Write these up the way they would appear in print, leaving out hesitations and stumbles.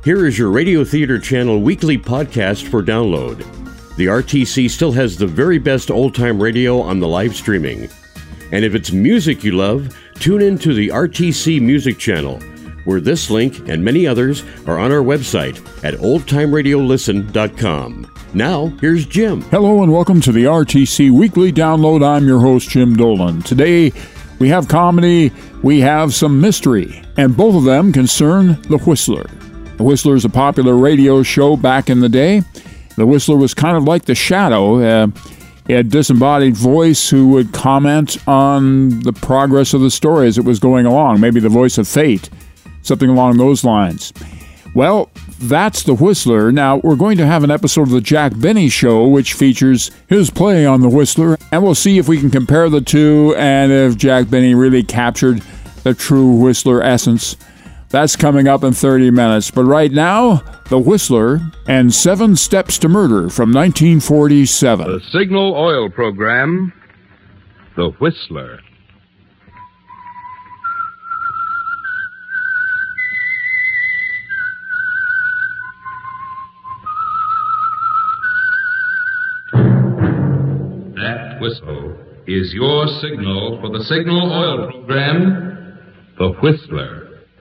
Here is your Radio Theater Channel weekly podcast for download. The RTC still has the very best old-time radio on the live streaming. And if it's music you love, tune in to the RTC Music Channel, where this link and many others are on our website at oldtimeradiolisten.com. Now, here's Jim. Hello and welcome to the RTC Weekly Download. I'm your host, Jim Dolan. Today, we have comedy, we have some mystery, and both of them concern The Whistler. The Whistler is a popular radio show back in the day. The Whistler was kind of like the Shadow. He had a disembodied voice who would comment on the progress of the story as it was going along, maybe the voice of fate, something along those lines. Well, that's The Whistler. Now, we're going to have an episode of the Jack Benny Show, which features his play on The Whistler, and we'll see if we can compare the two and if Jack Benny really captured the true Whistler essence. That's coming up in 30 minutes. But right now, The Whistler and 7 Steps to Murder from 1947. The Signal Oil Program, The Whistler. That whistle is your signal for the Signal Oil Program, The Whistler.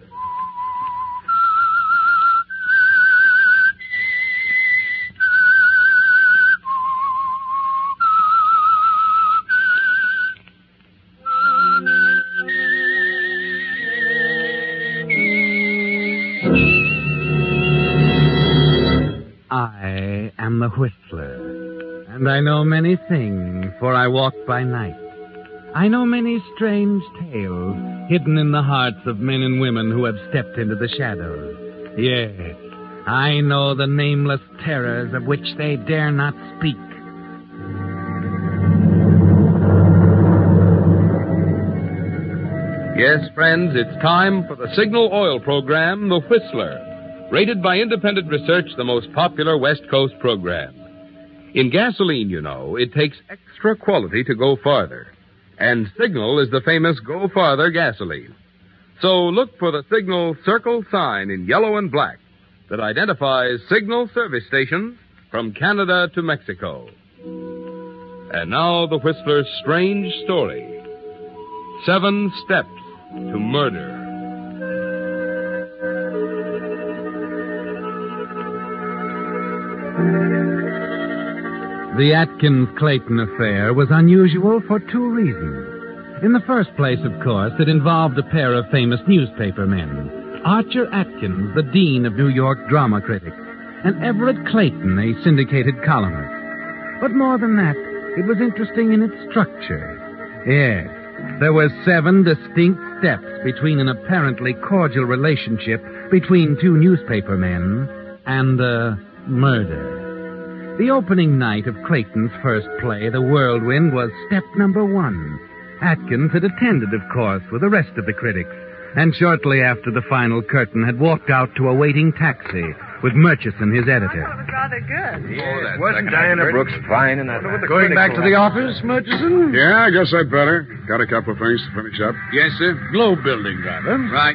I am the Whistler, and I know many things, for I walk by night. I know many strange tales hidden in the hearts of men and women who have stepped into the shadows. Yes, I know the nameless terrors of which they dare not speak. Yes, friends, it's time for the Signal Oil Program, The Whistler. Rated by independent research, the most popular West Coast program. In gasoline, you know, it takes extra quality to go farther. And Signal is the famous Go Farther gasoline. So look for the Signal circle sign in yellow and black that identifies Signal service stations from Canada to Mexico. And now the Whistler's strange story. 7 Steps to Murder. The Atkins-Clayton affair was unusual for 2 reasons. In the first place, of course, it involved a pair of famous newspaper men, Archer Atkins, the dean of New York drama critics, and Everett Clayton, a syndicated columnist. But more than that, it was interesting in its structure. Yes, there were 7 distinct steps between an apparently cordial relationship between 2 newspaper men and a murder. The opening night of Clayton's first play, The Whirlwind, was step number 1. Atkins had attended, of course, with the rest of the critics, and shortly after the final curtain had walked out to a waiting taxi with Murchison, his editor. That was rather good. Yeah, wasn't Diana Brooks fine in that? Going back to the office, Murchison? Yeah, I guess I'd better. Got a couple of things to finish up. Yes, sir. Globe building, rather. Right.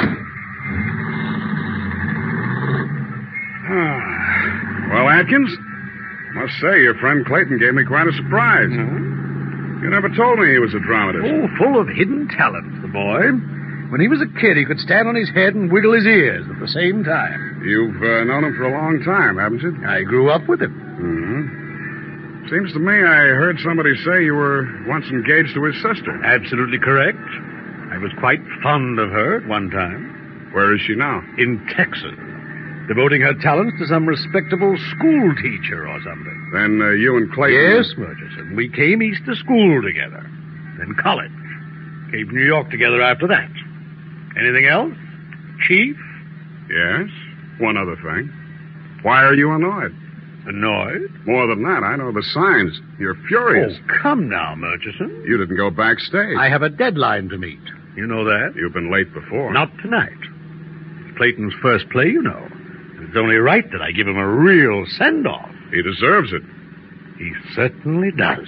Well, Atkins, must say your friend Clayton gave me quite a surprise. You never told me he was a dramatist. Oh, full of hidden talent, the boy. When he was a kid, he could stand on his head and wiggle his ears at the same time. You've known him for a long time, haven't you? I grew up with him. Seems to me I heard somebody say you were once engaged to his sister. Absolutely correct. I was quite fond of her at one time. Where is she now? In Texas. Devoting her talents to some respectable school teacher or something. Then you and Clayton... Yes, Murchison. We came east to school together. Then college. Came to New York together after that. Anything else? Chief? Yes. One other thing. Why are you annoyed? Annoyed? More than that, I know the signs. You're furious. Oh, come now, Murchison. You didn't go backstage. I have a deadline to meet. You know that? You've been late before. Not tonight. It's Clayton's first play, you know. It's only right that I give him a real send-off. He deserves it. He certainly does.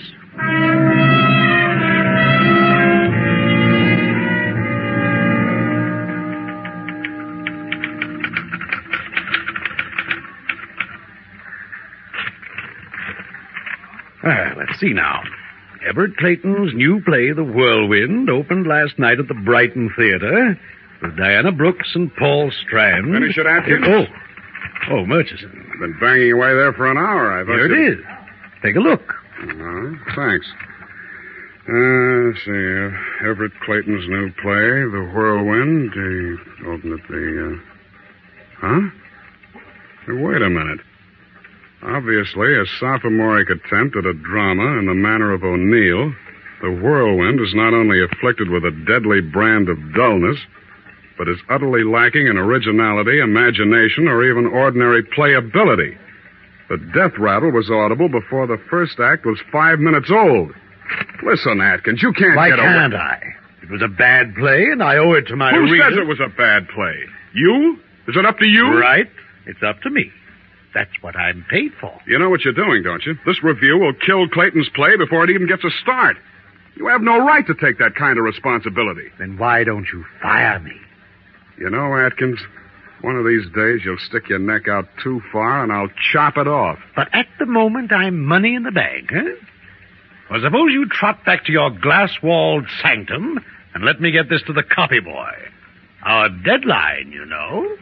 Let's see now. Everett Clayton's new play, The Whirlwind, opened last night at the Brighton Theater with Diana Brooks and Paul Strand. Finish it, Atkins? Oh, Murchison. I've been banging away there for an hour. Here it is. Take a look. Thanks. Let's see. Everett Clayton's new play, The Whirlwind. Open at the... Huh? Hey, wait a minute. Obviously, a sophomoric attempt at a drama in the manner of O'Neill, The Whirlwind is not only afflicted with a deadly brand of dullness, but is utterly lacking in originality, imagination, or even ordinary playability. The death rattle was audible before the first act was 5 minutes old. Listen, Atkins, you can't Why get away... can't I? It was a bad play, and I owe it to my Who readers. says it was a bad play? You? Is it up to you? Right. It's up to me. That's what I'm paid for. You know what you're doing, don't you? This review will kill Clayton's play before it even gets a start. You have no right to take that kind of responsibility. Then why don't you fire me? You know, Atkins, one of these days you'll stick your neck out too far and I'll chop it off. But at the moment, I'm money in the bank, huh? Well, suppose you trot back to your glass-walled sanctum and let me get this to the copy boy. Our deadline, you know.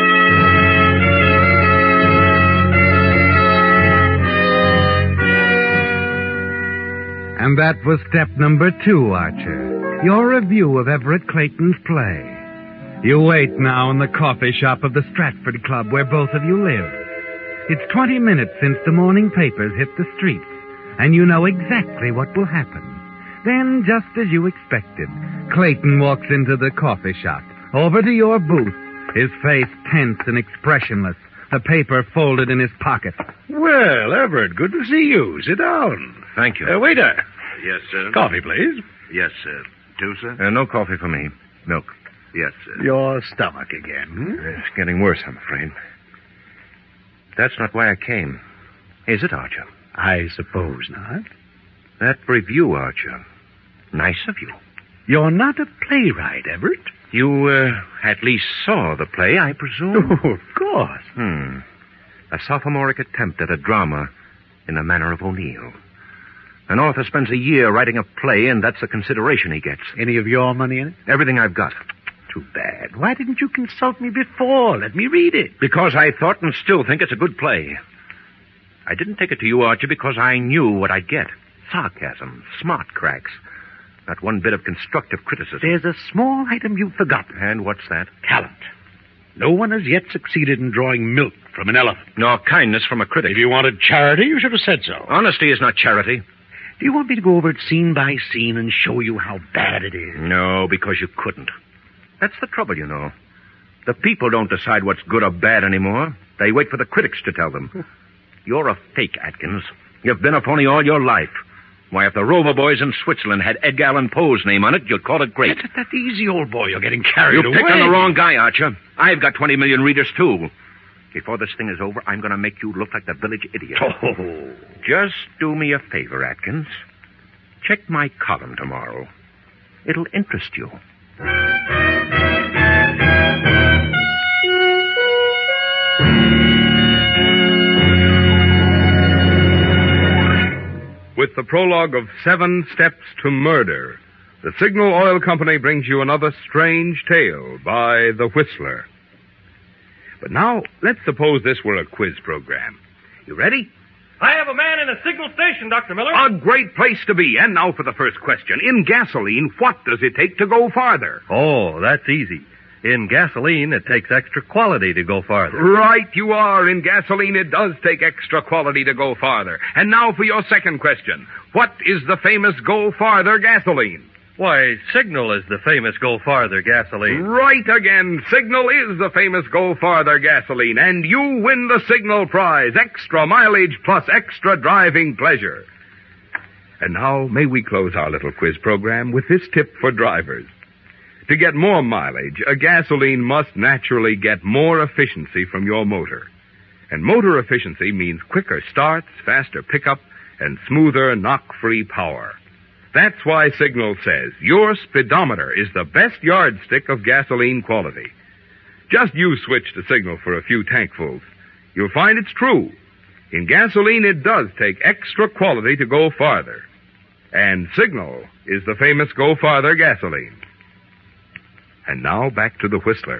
And that was step number 2, Archer. Your review of Everett Clayton's play. You wait now in the coffee shop of the Stratford Club where both of you live. It's 20 minutes since the morning papers hit the streets, and you know exactly what will happen. Then, just as you expected, Clayton walks into the coffee shop, over to your booth, his face tense and expressionless, the paper folded in his pocket. Well, Everett, good to see you. Sit down. Thank you. Waiter. Yes, sir. Coffee, please. Yes, sir. Two, sir? No coffee for me. Milk. Yes, sir. Your stomach again. It's getting worse, I'm afraid. That's not why I came. Is it, Archer? I suppose not. That review, Archer. Nice of you. You're not a playwright, Everett. You, at least saw the play, I presume? Oh, of course. A sophomoric attempt at a drama in the manner of O'Neill. An author spends a year writing a play, and that's the consideration he gets. Any of your money in it? Everything I've got. Too bad. Why didn't you consult me before? Let me read it. Because I thought and still think it's a good play. I didn't take it to you, Archer, because I knew what I'd get. Sarcasm, smart cracks. Not one bit of constructive criticism. There's a small item you've forgotten. And what's that? Talent. No one has yet succeeded in drawing milk from an elephant. Nor kindness from a critic. If you wanted charity, you should have said so. Honesty is not charity. Do you want me to go over it scene by scene and show you how bad it is? No, because you couldn't. That's the trouble, you know. The people don't decide what's good or bad anymore. They wait for the critics to tell them. You're a fake, Atkins. You've been a phony all your life. Why, if the Rover Boys in Switzerland had Edgar Allan Poe's name on it, you'd call it great. That's easy, old boy. You're getting carried away. You've picked on the wrong guy, Archer. I've got 20 million readers, too. Before this thing is over, I'm going to make you look like the village idiot. Oh. Just do me a favor, Atkins. Check my column tomorrow. It'll interest you. With the prologue of 7 Steps to Murder, the Signal Oil Company brings you another strange tale by The Whistler. But now, let's suppose this were a quiz program. You ready? I have a man in a signal station, Dr. Miller. A great place to be. And now for the first question. In gasoline, what does it take to go farther? Oh, that's easy. In gasoline, it takes extra quality to go farther. Right you are. In gasoline, it does take extra quality to go farther. And now for your second question. What is the famous Go Farther gasoline? Why, Signal is the famous Go Farther gasoline. Right again. Signal is the famous Go Farther gasoline. And you win the Signal prize. Extra mileage plus extra driving pleasure. And now, may we close our little quiz program with this tip for drivers. To get more mileage, a gasoline must naturally get more efficiency from your motor. And motor efficiency means quicker starts, faster pickup, and smoother knock-free power. That's why Signal says your speedometer is the best yardstick of gasoline quality. Just you switch to Signal for a few tankfuls. You'll find it's true. In gasoline, it does take extra quality to go farther. And Signal is the famous Go Farther gasoline. And now back to the Whistler.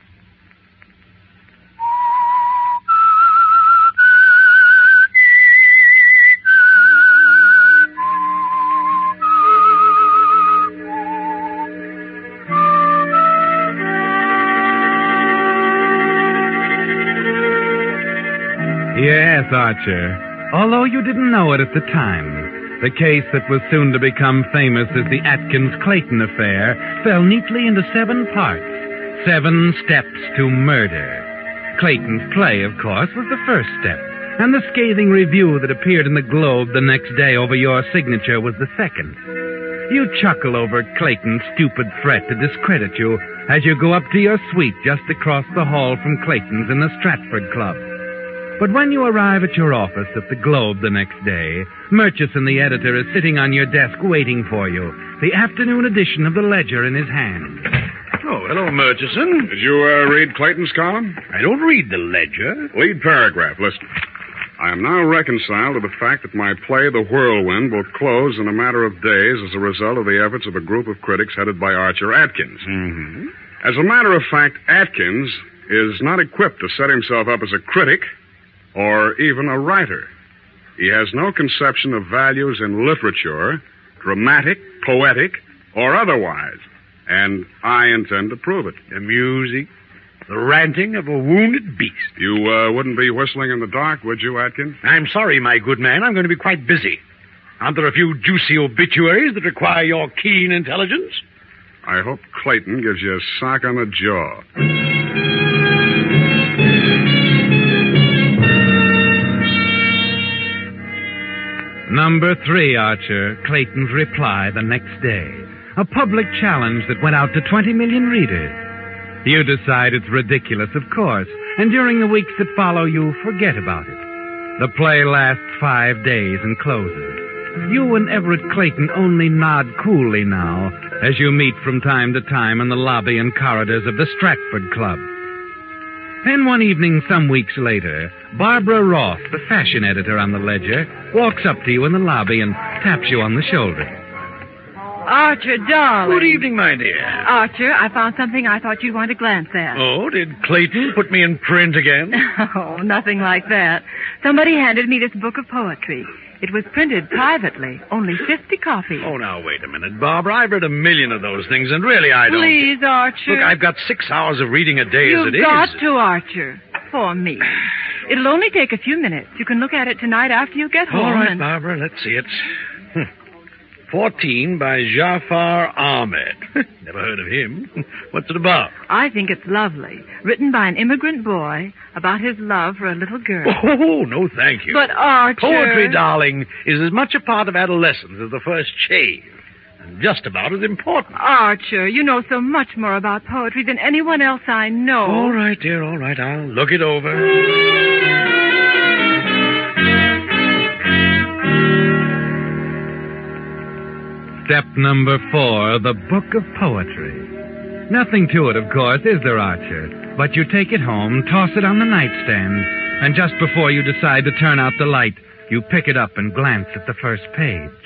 Yes, Archer. Although you didn't know it at the time, the case that was soon to become famous as the Atkins-Clayton affair fell neatly into 7 parts. 7 steps to murder. Clayton's play, of course, was the first step, and the scathing review that appeared in the Globe the next day over your signature was the second. You chuckle over Clayton's stupid threat to discredit you as you go up to your suite just across the hall from Clayton's in the Stratford Club. But when you arrive at your office at the Globe the next day, Murchison, the editor, is sitting on your desk waiting for you, the afternoon edition of the Ledger in his hand. Oh, hello, Murchison. Did you read Clayton's column? I don't read the Ledger. Lead paragraph. Listen. I am now reconciled to the fact that my play, The Whirlwind, will close in a matter of days as a result of the efforts of a group of critics headed by Archer Atkins. Mm-hmm. As a matter of fact, Atkins is not equipped to set himself up as a critic or even a writer. He has no conception of values in literature, dramatic, poetic, or otherwise. And I intend to prove it. The music, the ranting of a wounded beast. You wouldn't be whistling in the dark, would you, Atkins? I'm sorry, my good man. I'm going to be quite busy. Aren't there a few juicy obituaries that require your keen intelligence? I hope Clayton gives you a sock on the jaw. Number 3, Archer, Clayton's reply the next day. A public challenge that went out to 20 million readers. You decide it's ridiculous, of course, and during the weeks that follow, you forget about it. The play lasts 5 days and closes. You and Everett Clayton only nod coolly now as you meet from time to time in the lobby and corridors of the Stratford Club. Then one evening some weeks later, Barbara Ross, the fashion editor on the Ledger, walks up to you in the lobby and taps you on the shoulder. Archer, darling. Good evening, my dear. Archer, I found something I thought you'd want to glance at. Oh, did Clayton put me in print again? Oh, nothing like that. Somebody handed me this book of poetry. It was printed privately, only 50 copies. Oh, now, wait a minute, Barbara. I've read a million of those things, and really I don't... Please, Archer. Look, I've got 6 hours of reading a day as it is. You've got to, Archer. For me. It'll only take a few minutes. You can look at it tonight after you get home. All right, Barbara, let's see it. 14 by Jafar Ahmed. Never heard of him. What's it about? I think it's lovely. Written by an immigrant boy about his love for a little girl. Oh, no, thank you. But, Archer... Poetry, darling, is as much a part of adolescence as the first shave. And just about as important. Archer, you know so much more about poetry than anyone else I know. All right, dear, all right. I'll look it over. Step number 4, the book of poetry. Nothing to it, of course, is there, Archer? But you take it home, toss it on the nightstand, and just before you decide to turn out the light, you pick it up and glance at the first page.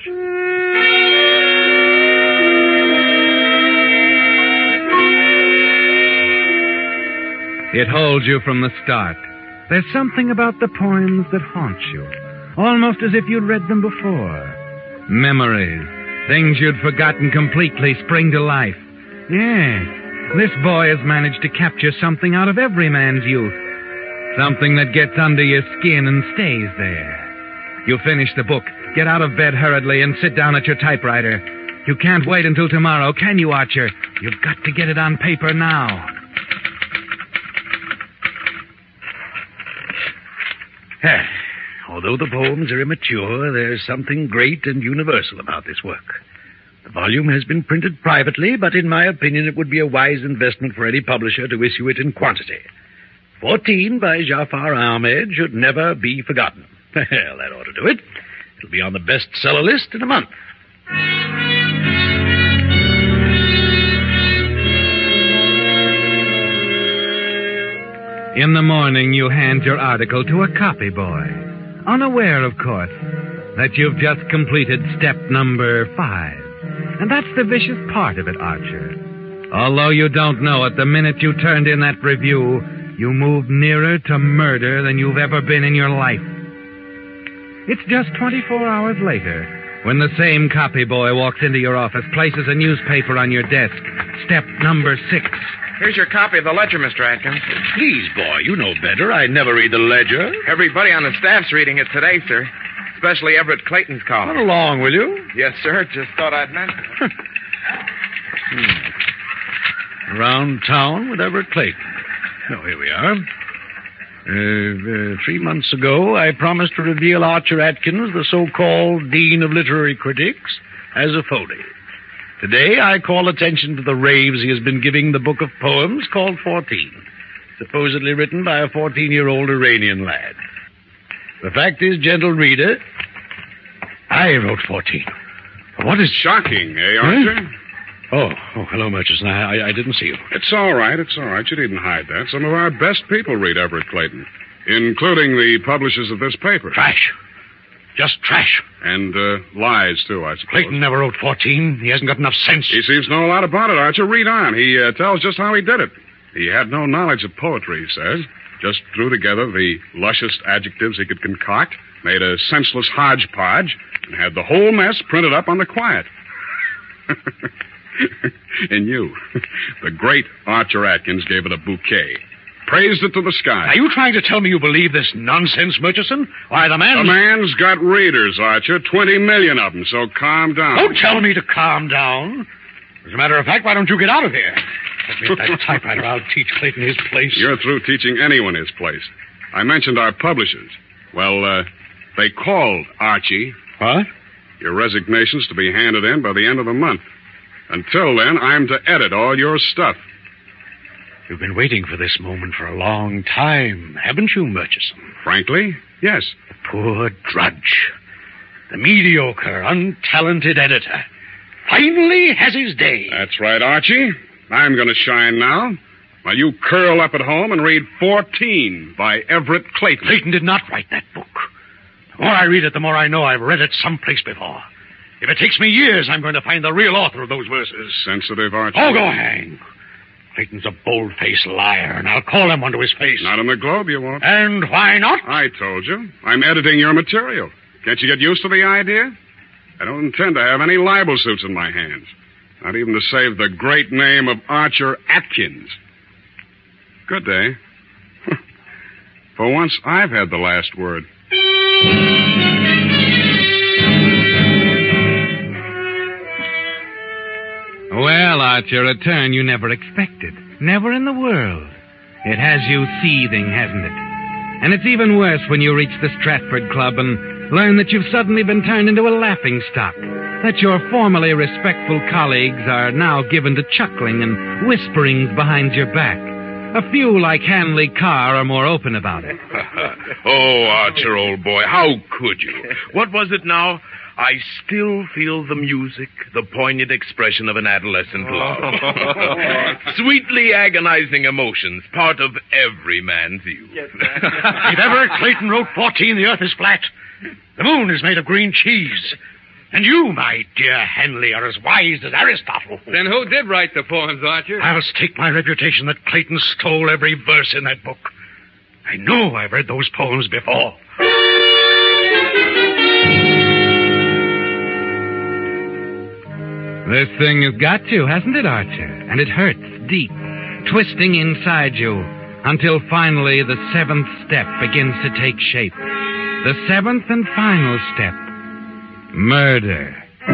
It holds you from the start. There's something about the poems that haunts you, almost as if you'd read them before. Memories. Things you'd forgotten completely spring to life. Yes, this boy has managed to capture something out of every man's youth. Something that gets under your skin and stays there. You finish the book, get out of bed hurriedly, and sit down at your typewriter. You can't wait until tomorrow, can you, Archer? You've got to get it on paper now. Although the poems are immature, there's something great and universal about this work. The volume has been printed privately, but in my opinion it would be a wise investment for any publisher to issue it in quantity. 14 by Jafar Ahmed should never be forgotten. Well, that ought to do it. It'll be on the bestseller list in a month. In the morning, you hand your article to a copy boy. unaware, of course, that you've just completed step number 5. And that's the vicious part of it, Archer. Although you don't know it, the minute you turned in that review, you moved nearer to murder than you've ever been in your life. It's just 24 hours later when the same copy boy walks into your office, places a newspaper on your desk. Step number 6. Here's your copy of the ledger, Mr. Atkins. Please, boy, you know better. I never read the ledger. Everybody on the staff's reading it today, sir. Especially Everett Clayton's column. Run along, will you? Yes, sir. Just thought I'd mention it. Around town with Everett Clayton. Oh, here we are. 3 months ago, I promised to reveal Archer Atkins, the so-called Dean of Literary Critics, as a phony. Today, I call attention to the raves he has been giving the book of poems called 14, supposedly written by a 14-year-old Iranian lad. The fact is, gentle reader, I wrote 14. What is shocking, Archer? Oh, hello, Murchison. I didn't see you. It's all right. You needn't hide that. Some of our best people read Everett Clayton, including the publishers of this paper. Trash. Just trash. And lies, too, I suppose. Clayton never wrote 14. He hasn't got enough sense. He seems to know a lot about it, Archer. Read on. He tells just how he did it. He had no knowledge of poetry, he says. Just threw together the luscious adjectives he could concoct, made a senseless hodgepodge, and had the whole mess printed up on the quiet. And you, the great Archer Atkins, gave it a bouquet. Praised it to the sky. Are you trying to tell me you believe this nonsense, Murchison? Why, the man's got readers, Archer. 20 million of them, so calm down. Don't tell me to calm down. As a matter of fact, why don't you get out of here? Let me that typewriter. I'll teach Clayton his place. You're through teaching anyone his place. I mentioned our publishers. Well, they called Archie. What? Your resignation's to be handed in by the end of the month. Until then, I'm to edit all your stuff. You've been waiting for this moment for a long time, haven't you, Murchison? Frankly, yes. The poor drudge. The mediocre, untalented editor. Finally has his day. That's right, Archie. I'm going to shine now. While you curl up at home and read 14 by Everett Clayton. Clayton did not write that book. The more I read it, the more I know I've read it someplace before. If it takes me years, I'm going to find the real author of those verses. Sensitive, Archie. Oh, go hang. Clayton's a bold-faced liar, and I'll call him onto his face. Not in the Globe, you won't. And why not? I told you. I'm editing your material. Can't you get used to the idea? I don't intend to have any libel suits in my hands. Not even to save the great name of Archer Atkins. Good day. For once, I've had the last word. Well, Archer, a turn you never expected. Never in the world. It has you seething, hasn't it? And it's even worse when you reach the Stratford Club and learn that you've suddenly been turned into a laughingstock. That your formerly respectful colleagues are now given to chuckling and whisperings behind your back. A few, like Hanley Carr, are more open about it. Oh, Archer, old boy, how could you? What was it now? I still feel the music, the poignant expression of an adolescent love. Sweetly agonizing emotions, part of every man's youth. Yes, if Everett Clayton wrote 14, the earth is flat. The moon is made of green cheese. And you, my dear Henley, are as wise as Aristotle. Then who did write the poems, Archer? I'll stake my reputation that Clayton stole every verse in that book. I know I've read those poems before. This thing has got you, hasn't it, Archer? And it hurts deep, twisting inside you, until finally the 7th step begins to take shape. The 7th and final step. Murder.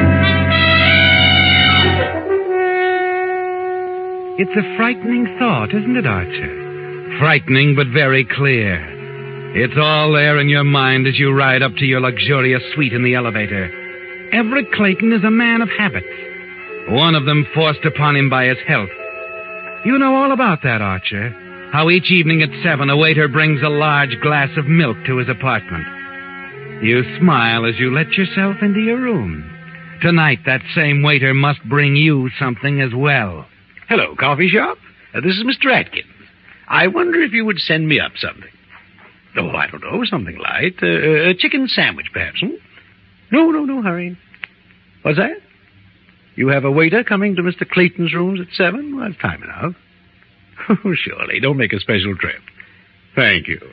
It's a frightening thought, isn't it, Archer? Frightening, but very clear. It's all there in your mind as you ride up to your luxurious suite in the elevator. Everett Clayton is a man of habits. One of them forced upon him by his health. You know all about that, Archer. How each evening at 7, a waiter brings a large glass of milk to his apartment. You smile as you let yourself into your room. Tonight, that same waiter must bring you something as well. Hello, coffee shop. This is Mr. Atkins. I wonder if you would send me up something. Oh, I don't know, something light. A chicken sandwich, perhaps. No, hurry. What's that? You have a waiter coming to Mr. Clayton's rooms at 7? Well, that's time enough. Oh, surely. Don't make a special trip. Thank you.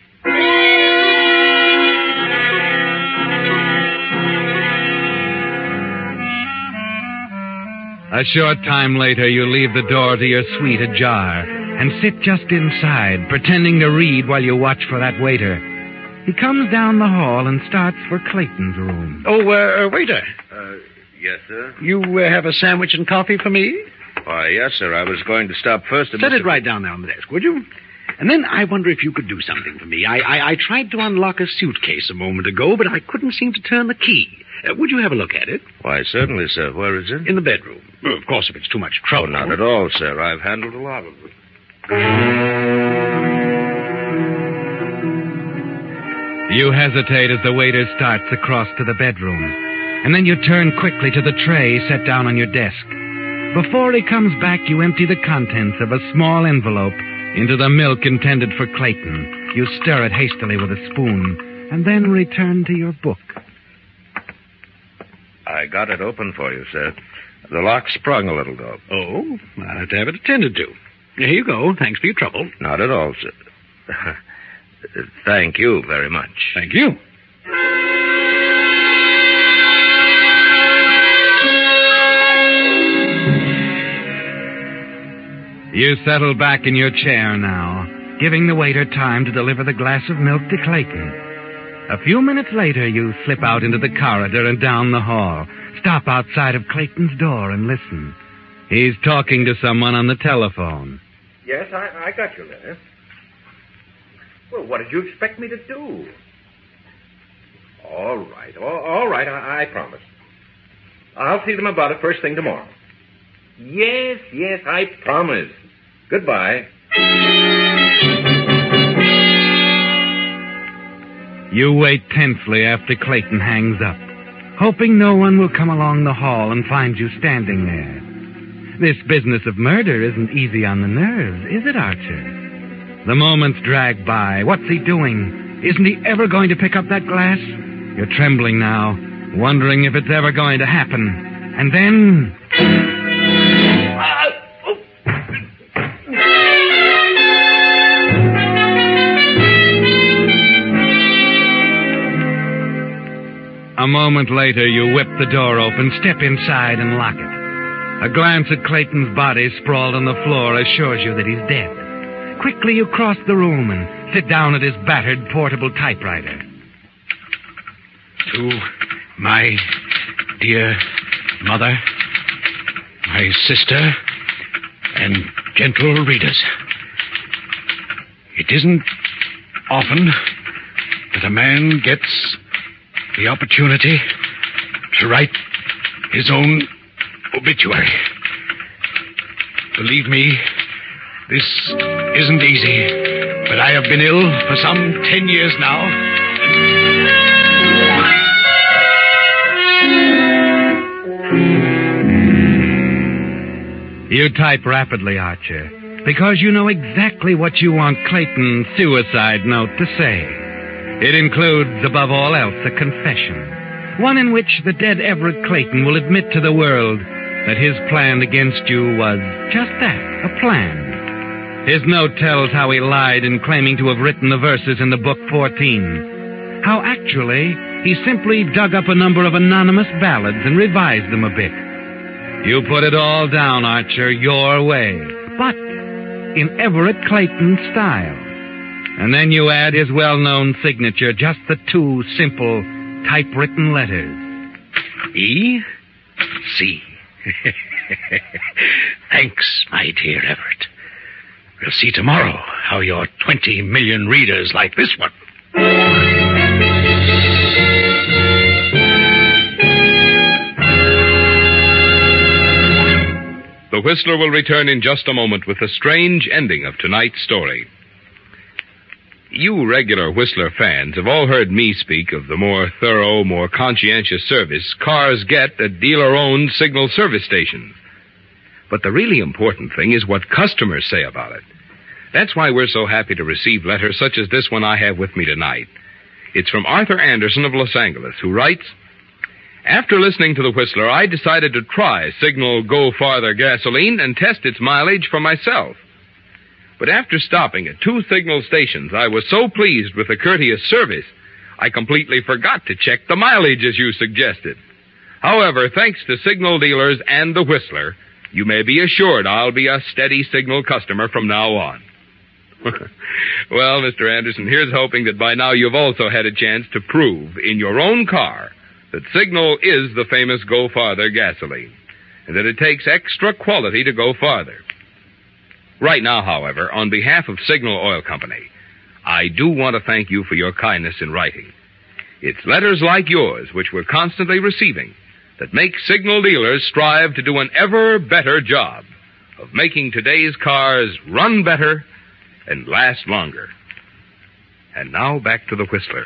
A short time later, you leave the door to your suite ajar and sit just inside, pretending to read while you watch for that waiter. He comes down the hall and starts for Clayton's room. Oh, waiter. Yes, sir? You have a sandwich and coffee for me? Why, yes, sir. I was going to stop first. Set it right down there on the desk, would you? And then I wonder if you could do something for me. I tried to unlock a suitcase a moment ago, but I couldn't seem to turn the key. Would you have a look at it? Why, certainly, sir. Where is it? In the bedroom. Well, of course, if it's too much trouble. Oh, not at all, sir. I've handled a lot of it. You hesitate as the waiter starts across to the bedroom, and then you turn quickly to the tray set down on your desk. Before he comes back, you empty the contents of a small envelope into the milk intended for Clayton. You stir it hastily with a spoon, and then return to your book. I got it open for you, sir. The lock sprung a little, though. Oh, I'll have to have it attended to. Here you go. Thanks for your trouble. Not at all, sir. Thank you very much. Thank you. You settle back in your chair now, giving the waiter time to deliver the glass of milk to Clayton. A few minutes later, you slip out into the corridor and down the hall. Stop outside of Clayton's door and listen. He's talking to someone on the telephone. Yes, I got your letter. Well, what did you expect me to do? All right, I promise. I'll see them about it first thing tomorrow. Yes, I promise. Goodbye. You wait tensely after Clayton hangs up, hoping no one will come along the hall and find you standing there. This business of murder isn't easy on the nerves, is it, Archer? The moments drag by. What's he doing? Isn't he ever going to pick up that glass? You're trembling now, wondering if it's ever going to happen. And then... A moment later, you whip the door open, step inside, and lock it. A glance at Clayton's body sprawled on the floor assures you that he's dead. Quickly, you cross the room and sit down at his battered portable typewriter. To my dear mother, my sister, and gentle readers, it isn't often that a man gets the opportunity to write his own obituary. Believe me, this isn't easy, but I have been ill for some 10 years now. You type rapidly, Archer, because you know exactly what you want Clayton's suicide note to say. It includes, above all else, a confession. One in which the dead Everett Clayton will admit to the world that his plan against you was just that, a plan. His note tells how he lied in claiming to have written the verses in the book 14. How actually, he simply dug up a number of anonymous ballads and revised them a bit. You put it all down, Archer, your way, but in Everett Clayton's style. And then you add his well-known signature, just the two simple typewritten letters. E.C. Thanks, my dear Everett. We'll see tomorrow how your 20 million readers like this one. The Whistler will return in just a moment with the strange ending of tonight's story. You regular Whistler fans have all heard me speak of the more thorough, more conscientious service cars get at dealer-owned signal service stations. But the really important thing is what customers say about it. That's why we're so happy to receive letters such as this one I have with me tonight. It's from Arthur Anderson of Los Angeles, who writes, "After listening to the Whistler, I decided to try Signal Go Farther gasoline and test its mileage for myself. But after stopping at 2 Signal stations, I was so pleased with the courteous service, I completely forgot to check the mileage as you suggested. However, thanks to Signal dealers and the Whistler, you may be assured I'll be a steady Signal customer from now on." Well, Mr. Anderson, here's hoping that by now you've also had a chance to prove in your own car that Signal is the famous Go Farther gasoline, and that it takes extra quality to go farther. Right now, however, on behalf of Signal Oil Company, I do want to thank you for your kindness in writing. It's letters like yours, which we're constantly receiving, that make Signal dealers strive to do an ever better job of making today's cars run better and last longer. And now back to the Whistler.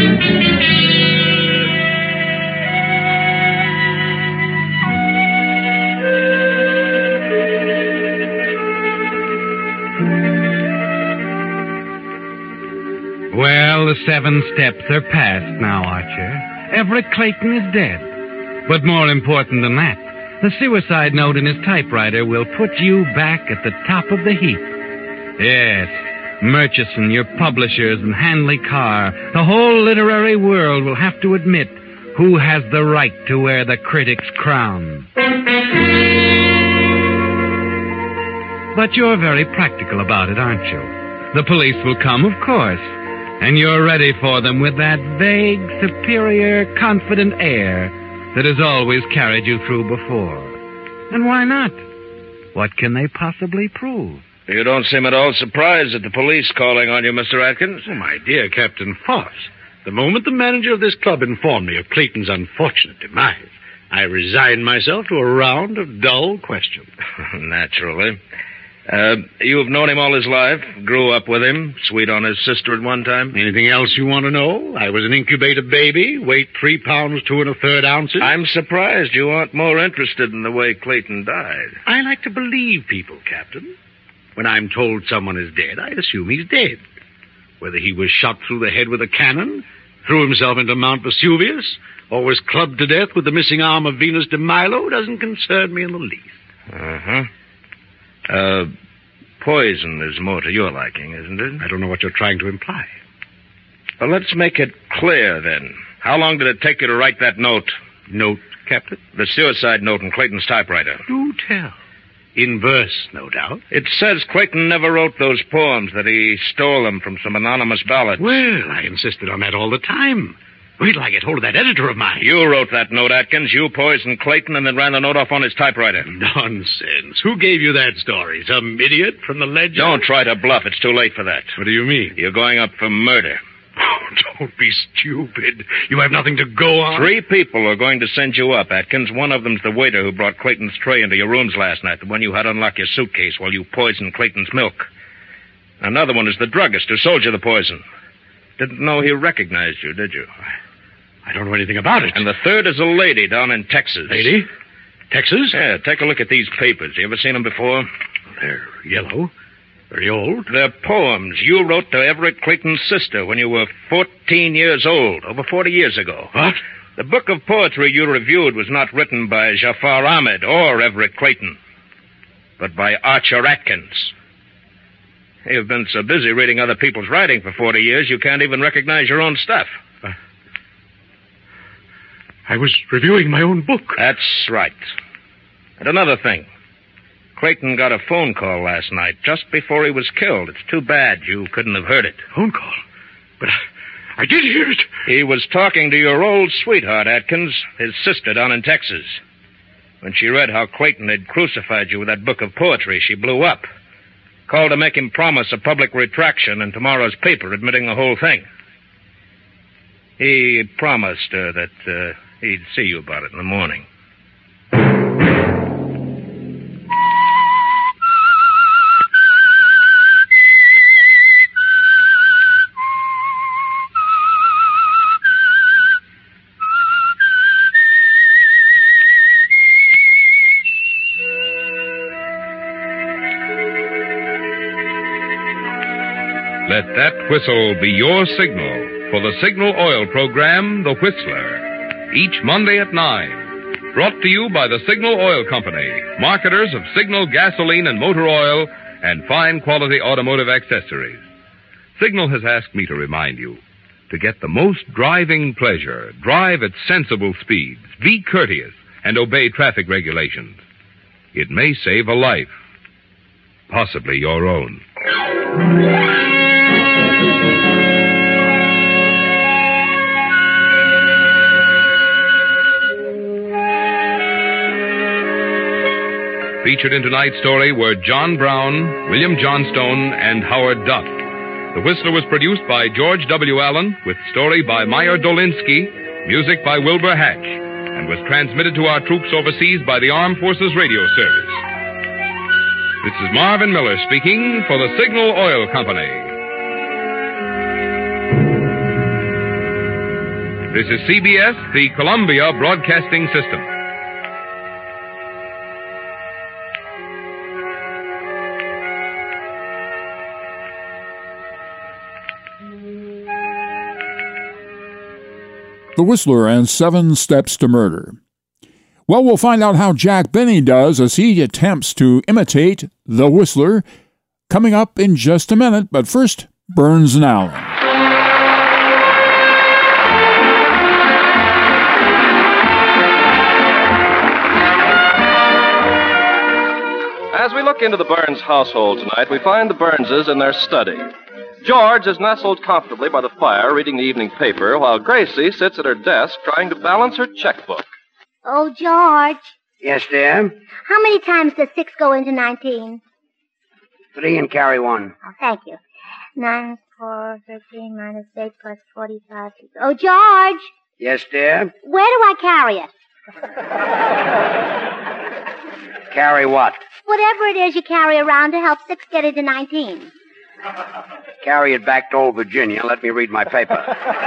Well, the 7 steps are past now, Archer. Everett Clayton is dead. But more important than that, the suicide note in his typewriter will put you back at the top of the heap. Yes, Murchison, your publishers, and Hanley Carr, the whole literary world will have to admit who has the right to wear the critic's crown. But you're very practical about it, aren't you? The police will come, of course, and you're ready for them with that vague, superior, confident air that has always carried you through before. And why not? What can they possibly prove? You don't seem at all surprised at the police calling on you, Mr. Atkins. Oh, my dear Captain Foss, the moment the manager of this club informed me of Clayton's unfortunate demise, I resigned myself to a round of dull questions. Naturally. You have known him all his life, grew up with him, sweet on his sister at one time. Anything else you want to know? I was an incubator baby, weight 3 pounds, 2 1/3 ounces. I'm surprised you aren't more interested in the way Clayton died. I like to believe people, Captain. When I'm told someone is dead, I assume he's dead. Whether he was shot through the head with a cannon, threw himself into Mount Vesuvius, or was clubbed to death with the missing arm of Venus de Milo doesn't concern me in the least. Uh-huh. Poison is more to your liking, isn't it? I don't know what you're trying to imply. Well, let's make it clear, then. How long did it take you to write that note? Note, Captain? The suicide note in Clayton's typewriter. Do tell. In verse, no doubt. It says Clayton never wrote those poems, that he stole them from some anonymous ballad. Well, I insisted on that all the time. Wait till I get hold of that editor of mine. You wrote that note, Atkins. You poisoned Clayton and then ran the note off on his typewriter. Nonsense. Who gave you that story? Some idiot from the Ledger? Don't try to bluff. It's too late for that. What do you mean? You're going up for murder. Oh, don't be stupid. You have nothing to go on. 3 people are going to send you up, Atkins. One of them's the waiter who brought Clayton's tray into your rooms last night, the one you had unlock your suitcase while you poisoned Clayton's milk. Another one is the druggist who sold you the poison. Didn't know he recognized you, did you? I don't know anything about it. And the third is a lady down in Texas. Lady? Texas? Yeah, take a look at these papers. You ever seen them before? They're yellow. Very old. They're poems you wrote to Everett Clayton's sister when you were 14 years old, over 40 years ago. What? The book of poetry you reviewed was not written by Jafar Ahmed or Everett Clayton, but by Archer Atkins. You've been so busy reading other people's writing for 40 years, you can't even recognize your own stuff. I was reviewing my own book. That's right. And another thing. Clayton got a phone call last night, just before he was killed. It's too bad you couldn't have heard it. Phone call? But I did hear it. He was talking to your old sweetheart, Atkins, his sister down in Texas. When she read how Clayton had crucified you with that book of poetry, she blew up. Called to make him promise a public retraction in tomorrow's paper admitting the whole thing. He promised her that he'd see you about it in the morning. whistle be your signal for the Signal Oil program, The Whistler. Each Monday at 9. Brought to you by the Signal Oil Company, marketers of Signal gasoline and motor oil and fine quality automotive accessories. Signal has asked me to remind you, to get the most driving pleasure, drive at sensible speeds, be courteous, and obey traffic regulations. It may save a life, possibly your own. Featured in tonight's story were John Brown, William Johnstone, and Howard Duff. The Whistler was produced by George W. Allen, with story by Meyer Dolinsky, music by Wilbur Hatch, and was transmitted to our troops overseas by the Armed Forces Radio Service. This is Marvin Miller speaking for the Signal Oil Company. This is CBS, the Columbia Broadcasting System. The Whistler and 7 Steps to Murder. Well, we'll find out how Jack Benny does as he attempts to imitate The Whistler coming up in just a minute. But first, Burns and Allen. As we look into the Burns household tonight, we find the Burnses in their study. George is nestled comfortably by the fire reading the evening paper, while Gracie sits at her desk trying to balance her checkbook. Oh, George. Yes, dear? How many times does 6 go into 19? 3 and carry 1. Oh, thank you. 9, 4, 13, minus 8, plus 45. Oh, George. Yes, dear? Where do I carry it? Carry what? Whatever it is you carry around to help 6 get into 19. Carry it back to old Virginia. Let me read my paper.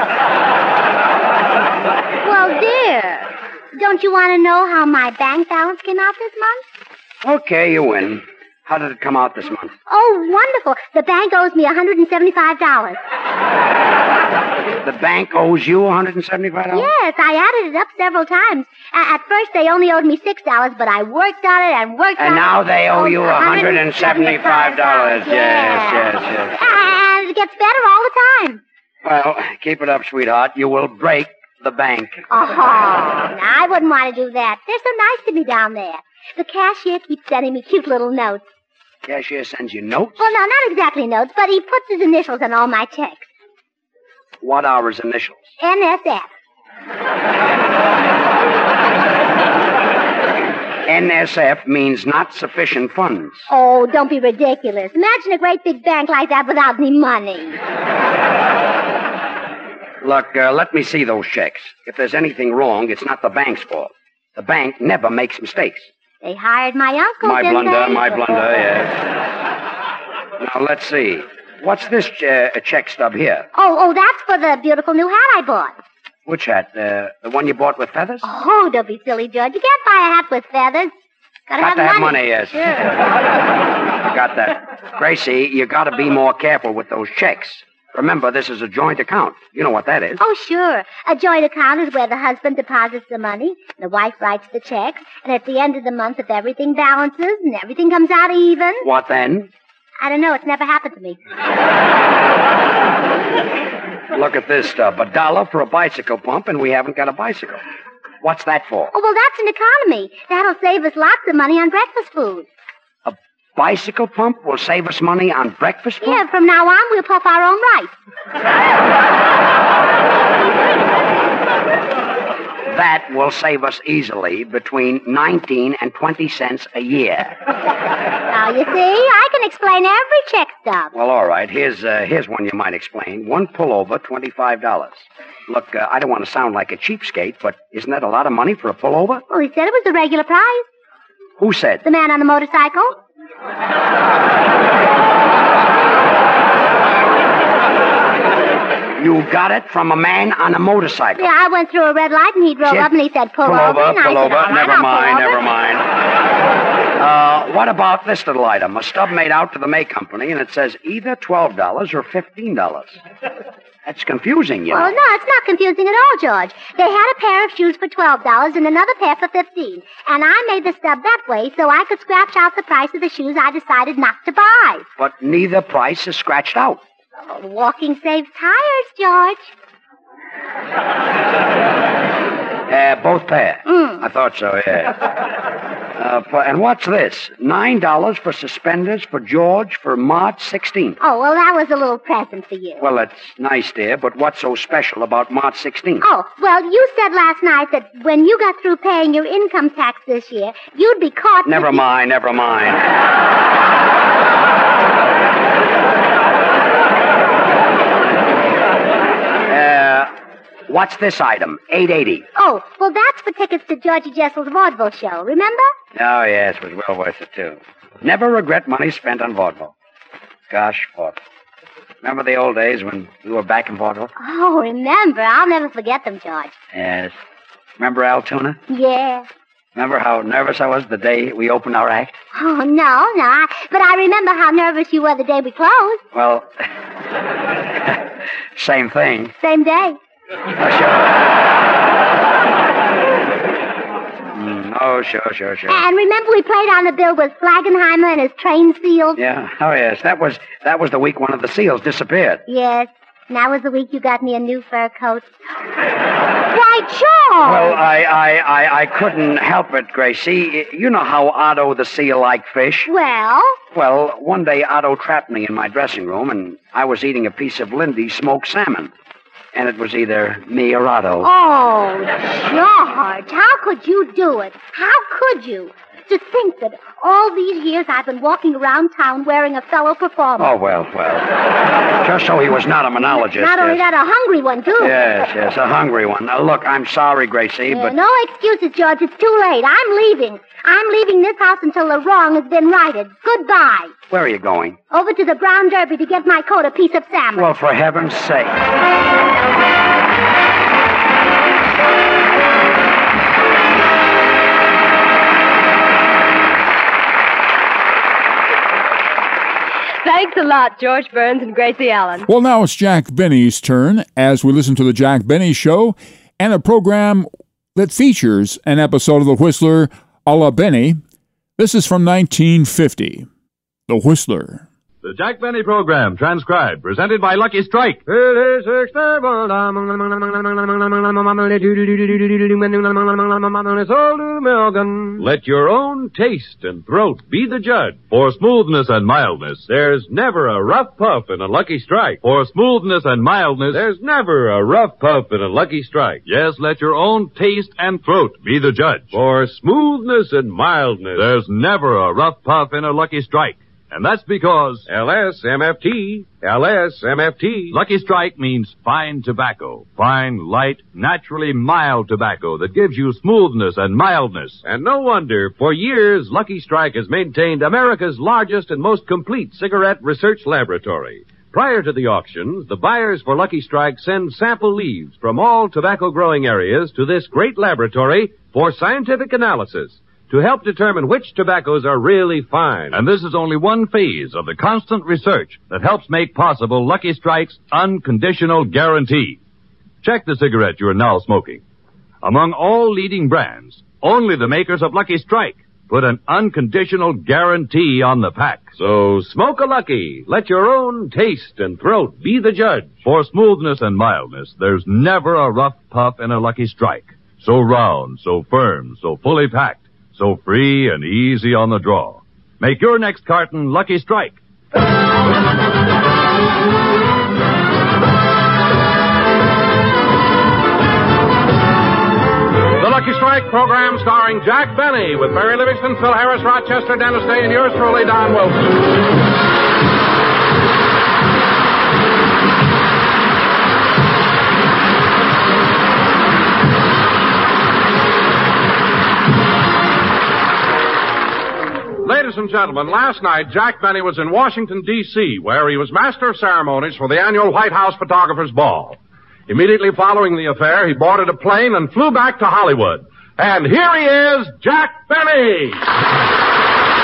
Well, dear, don't you want to know how my bank balance came out this month? Okay, you win. How did it come out this month? Oh, wonderful. The bank owes me $175. The bank owes you $175? Yes, I added it up several times. At first, they only owed me $6, but I worked on it and worked on it. And now they owe you $175. Yes. And it gets better all the time. Well, keep it up, sweetheart. You will break the bank. Oh, no, I wouldn't want to do that. They're so nice to me down there. The cashier keeps sending me cute little notes. Cashier sends you notes? Well, no, not exactly notes, but he puts his initials on all my checks. What are his initials? NSF. NSF means not sufficient funds. Oh, don't be ridiculous. Imagine a great big bank like that without any money. Look, let me see those checks. If there's anything wrong, it's not the bank's fault. The bank never makes mistakes. They hired my uncle, My didn't blunder, they? my blunder, yes. Now, let's see. What's this check stub here? Oh, that's for the beautiful new hat I bought. Which hat? The one you bought with feathers? Oh, don't be silly, George. You can't buy a hat with feathers. Got to have money, yes. Sure. I got that. Gracie, you got to be more careful with those checks. Remember, this is a joint account. You know what that is. Oh, sure. A joint account is where the husband deposits the money, the wife writes the checks, and at the end of the month, if everything balances and everything comes out even... What then? I don't know. It's never happened to me. Look at this stuff. $1 for a bicycle pump, and we haven't got a bicycle. What's that for? Oh, well, that's an economy. That'll save us lots of money on breakfast food. A bicycle pump will save us money on breakfast food? Yeah, from now on, we'll puff our own rice. That will save us easily between 19 and 20 cents a year. Now, you see, I can explain every check stub. Well, all right. Here's one you might explain. One pullover, $25. Look, I don't want to sound like a cheapskate, but isn't that a lot of money for a pullover? Well, he said it was the regular price. Who said? The man on the motorcycle. You got it from a man on a motorcycle. Yeah, I went through a red light, and he drove up, and he said, pull over. And I said, all right, never mind. What about this little item? A stub made out to the May Company, and it says either $12 or $15. That's confusing, you know. Oh, no, it's not confusing at all, George. They had a pair of shoes for $12 and another pair for $15. And I made the stub that way so I could scratch out the price of the shoes I decided not to buy. But neither price is scratched out. Oh, walking saves tires, George. Both pair. I thought so, yeah. And what's this? $9 for suspenders for George for March 16th. Oh, well, that was a little present for you. Well, it's nice, dear, but what's so special about March 16th? Oh, well, you said last night that when you got through paying your income tax this year, you'd be caught... Never mind. What's this item? $8.80. Oh, well, that's for tickets to Georgie Jessel's vaudeville show, remember? Oh, yes, it was well worth it, too. Never regret money spent on vaudeville. Gosh, vaudeville. Remember the old days when we were back in vaudeville? Oh, remember. I'll never forget them, George. Yes. Remember Altoona? Yeah. Remember how nervous I was the day we opened our act? Oh, no. But I remember how nervous you were the day we closed. Well, same thing. Same day. Sure. And remember we played on the bill with Flagenheimer and his train seals? Yeah. Oh, yes. That was the week one of the seals disappeared. Yes. And that was the week you got me a new fur coat. Why, George! Well, I couldn't help it, Gracie. You know how Otto the seal liked fish? Well? Well, one day Otto trapped me in my dressing room, and I was eating a piece of Lindy's smoked salmon. And it was either me or Otto. Oh, George, how could you do it? How could you? To think that all these years I've been walking around town wearing a fellow performer. Oh, well. Just so he was not a monologist. Not only that, a hungry one, too. Yes, a hungry one. Now, look, I'm sorry, Gracie, but... No excuses, George. It's too late. I'm leaving. I'm leaving this house until the wrong has been righted. Goodbye. Where are you going? Over to the Brown Derby to get my coat a piece of salmon. Well, for heaven's sake. Thanks a lot, George Burns and Gracie Allen. Well, now it's Jack Benny's turn as we listen to The Jack Benny Show and a program that features an episode of The Whistler a la Benny. This is from 1950. The Whistler. The Jack Benny program, transcribed, presented by Lucky Strike. Let your own taste and throat be the judge. For smoothness and mildness, there's never a rough puff in a Lucky Strike. For smoothness and mildness, there's never a rough puff in a Lucky Strike. Yes, let your own taste and throat be the judge. For smoothness and mildness, there's never a rough puff in a Lucky Strike. And that's because LSMFT. Lucky Strike means fine tobacco. Fine, light, naturally mild tobacco that gives you smoothness and mildness. And no wonder, for years, Lucky Strike has maintained America's largest and most complete cigarette research laboratory. Prior to the auctions, the buyers for Lucky Strike send sample leaves from all tobacco-growing areas to this great laboratory for scientific analysis, to help determine which tobaccos are really fine. And this is only one phase of the constant research that helps make possible Lucky Strike's unconditional guarantee. Check the cigarette you are now smoking. Among all leading brands, only the makers of Lucky Strike put an unconditional guarantee on the pack. So smoke a Lucky. Let your own taste and throat be the judge. For smoothness and mildness, there's never a rough puff in a Lucky Strike. So round, so firm, so fully packed. So free and easy on the draw. Make your next carton Lucky Strike. The Lucky Strike program starring Jack Benny with Barry Livingston, Phil Harris, Rochester, Dennis Day, and yours truly, Don Wilson. Ladies and gentlemen, last night, Jack Benny was in Washington, D.C., where he was master of ceremonies for the annual White House Photographers' Ball. Immediately following the affair, he boarded a plane and flew back to Hollywood. And here he is, Jack Benny!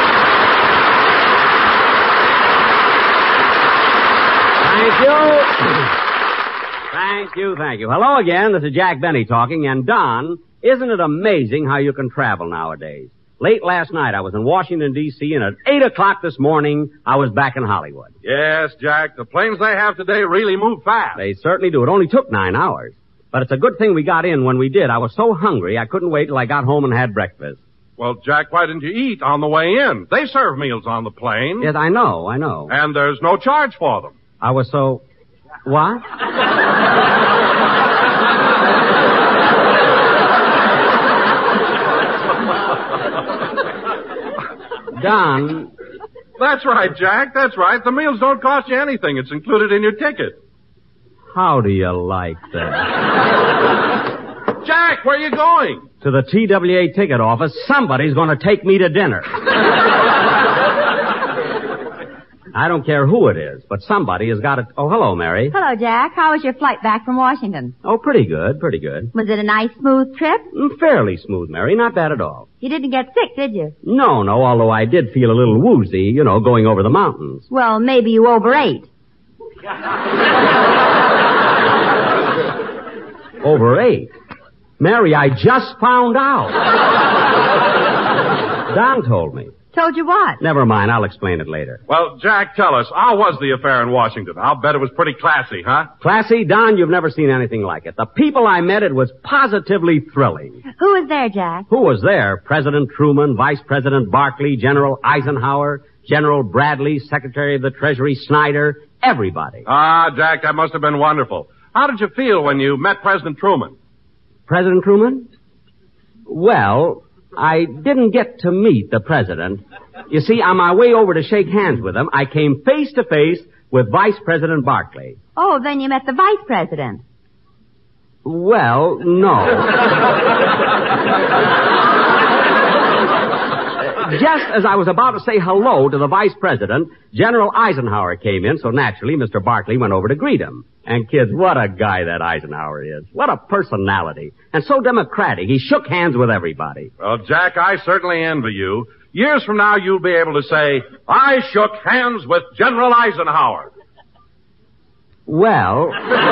Thank you. Hello again. This is Jack Benny talking. And Don, isn't it amazing how you can travel nowadays? Late last night, I was in Washington, D.C., and at 8 o'clock this morning, I was back in Hollywood. Yes, Jack. The planes they have today really move fast. They certainly do. It only took 9 hours. But it's a good thing we got in when we did. I was so hungry, I couldn't wait till I got home and had breakfast. Well, Jack, why didn't you eat on the way in? They serve meals on the plane. Yes, I know. And there's no charge for them. I was so... What? Don. That's right, Jack. That's right. The meals don't cost you anything. It's included in your ticket. How do you like that? Jack, where are you going? To the TWA ticket office. Somebody's going to take me to dinner. I don't care who it is, but somebody has got to... Oh, hello, Mary. Hello, Jack. How was your flight back from Washington? Oh, pretty good. Was it a nice, smooth trip? Fairly smooth, Mary. Not bad at all. You didn't get sick, did you? No, although I did feel a little woozy, going over the mountains. Well, maybe you overate. Overate? Mary, I just found out. Don told me. Told you what? Never mind, I'll explain it later. Well, Jack, tell us, how was the affair in Washington? I'll bet it was pretty classy, huh? Classy? Don, you've never seen anything like it. The people I met, it was positively thrilling. Who was there, Jack? Who was there? President Truman, Vice President Barkley, General Eisenhower, General Bradley, Secretary of the Treasury Snyder, everybody. Ah, Jack, that must have been wonderful. How did you feel when you met President Truman? President Truman? Well... I didn't get to meet the president. You see, on my way over to shake hands with him, I came face to face with Vice President Barkley. Oh, then you met the vice president. Well, no. Just as I was about to say hello to the vice president, General Eisenhower came in, so naturally Mr. Barkley went over to greet him. And kids, what a guy that Eisenhower is. What a personality. And so democratic. He shook hands with everybody. Well, Jack, I certainly envy you. Years from now, you'll be able to say, I shook hands with General Eisenhower. Well...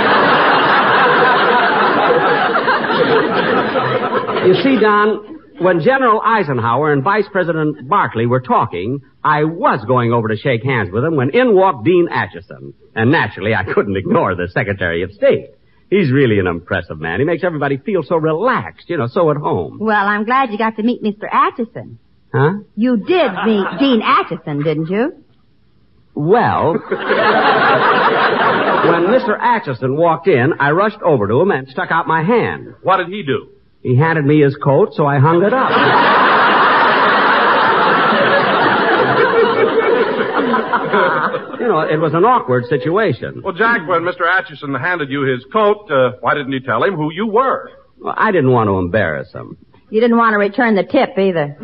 You see, Don... When General Eisenhower and Vice President Barkley were talking, I was going over to shake hands with them when in walked Dean Acheson. And naturally, I couldn't ignore the Secretary of State. He's really an impressive man. He makes everybody feel so relaxed, so at home. Well, I'm glad you got to meet Mr. Acheson. Huh? You did meet Dean Acheson, didn't you? Well, when Mr. Acheson walked in, I rushed over to him and stuck out my hand. What did he do? He handed me his coat, so I hung it up. It was an awkward situation. Well, Jack, when Mr. Acheson handed you his coat, why didn't you tell him who you were? Well, I didn't want to embarrass him. You didn't want to return the tip, either.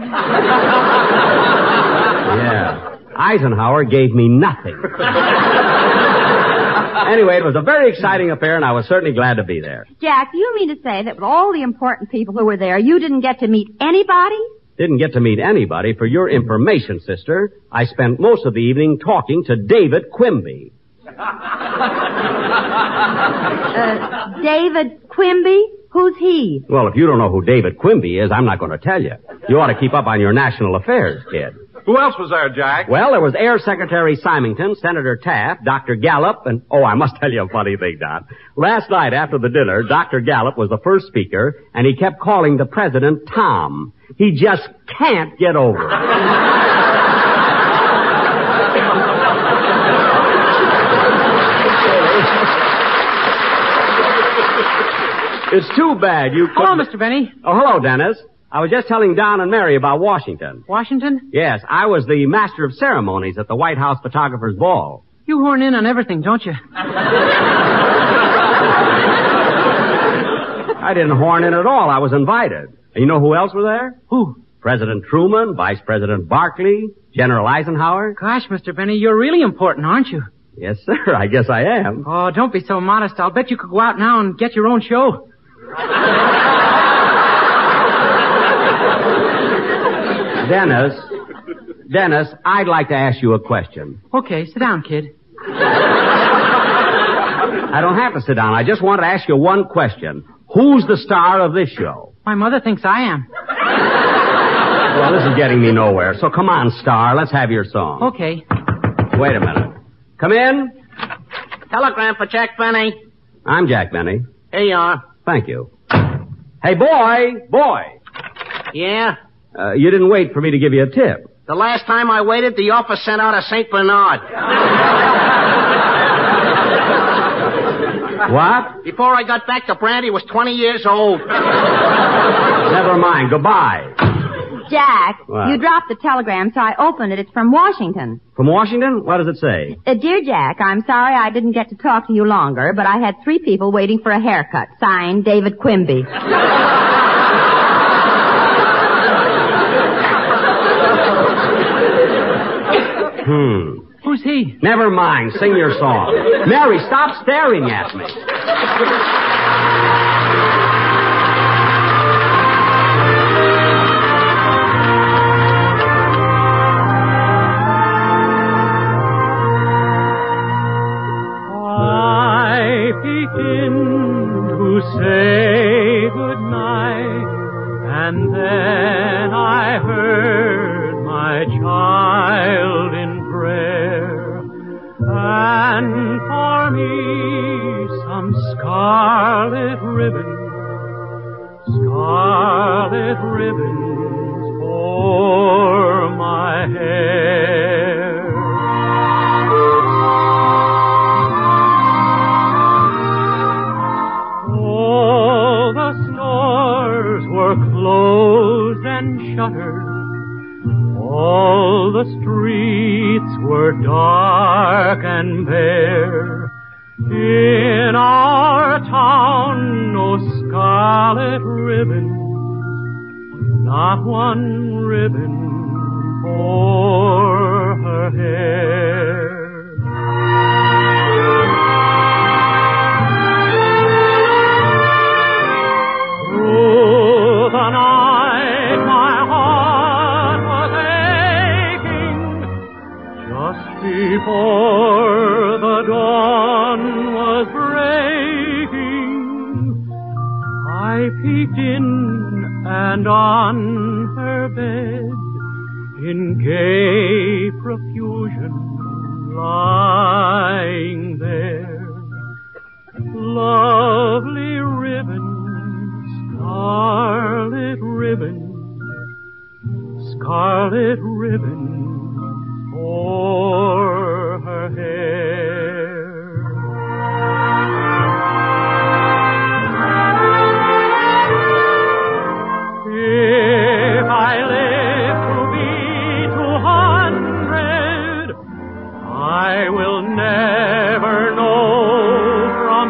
Yeah. Eisenhower gave me nothing. Anyway, it was a very exciting affair, and I was certainly glad to be there. Jack, do you mean to say that with all the important people who were there, you didn't get to meet anybody? Didn't get to meet anybody. For your information, sister, I spent most of the evening talking to David Quimby. David Quimby? Who's he? Well, if you don't know who David Quimby is, I'm not going to tell you. You ought to keep up on your national affairs, kid. Who else was there, Jack? Well, there was Air Secretary Symington, Senator Taft, Dr. Gallup, and... Oh, I must tell you a funny thing, Don. Last night after the dinner, Dr. Gallup was the first speaker, and he kept calling the president Tom. He just can't get over it. It's too bad you couldn't... Hello, Mr. Benny. Oh, hello, Dennis. I was just telling Don and Mary about Washington. Washington? Yes, I was the master of ceremonies at the White House photographer's ball. You horn in on everything, don't you? I didn't horn in at all. I was invited. And you know who else were there? Who? President Truman, Vice President Barkley, General Eisenhower. Gosh, Mr. Benny, you're really important, aren't you? Yes, sir. I guess I am. Oh, don't be so modest. I'll bet you could go out now and get your own show. Dennis, I'd like to ask you a question. Okay, sit down, kid. I don't have to sit down. I just want to ask you one question. Who's the star of this show? My mother thinks I am. Well, this is getting me nowhere. So come on, Star. Let's have your song. Okay. Wait a minute. Come in. Telegram for Jack Benny. I'm Jack Benny. Here you are. Thank you. Hey, boy. Yeah? You didn't wait for me to give you a tip. The last time I waited, the office sent out a St. Bernard. What? Before I got back, the brandy was 20 years old. Never mind. Goodbye. Jack, What? you dropped the telegram, so I opened it. It's from Washington. From Washington? What does it say? Dear Jack, I'm sorry I didn't get to talk to you longer, but I had 3 people waiting for a haircut. Signed, David Quimby. Who's he? Never mind. Sing your song. Mary, stop staring at me. I begin to say goodnight, and then I heard my child in prayer, and for me some scarlet ribbons for my hair. All the stores were closed and shuttered. All the streets were dark and bare. In our town, no scarlet ribbon, not one ribbon for her hair. Through the night my heart was aching. Just before the dawn was breaking, I peeked in, and on her bed, in gay profusion, lying there, lovely ribbons, scarlet ribbons for her hair. If I live to be 200, I will never know from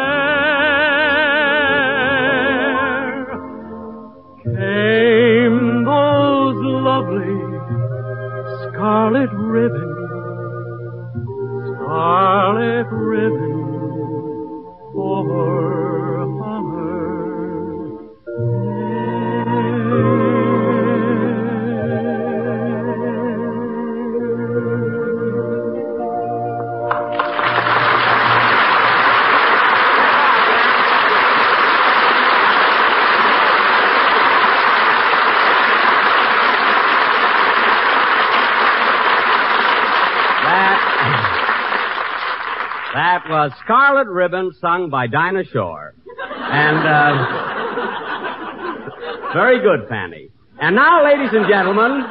where came those lovely scarlet ribbons for her. That was Scarlet Ribbon, sung by Dinah Shore. And, very good, Fanny. And now, ladies and gentlemen,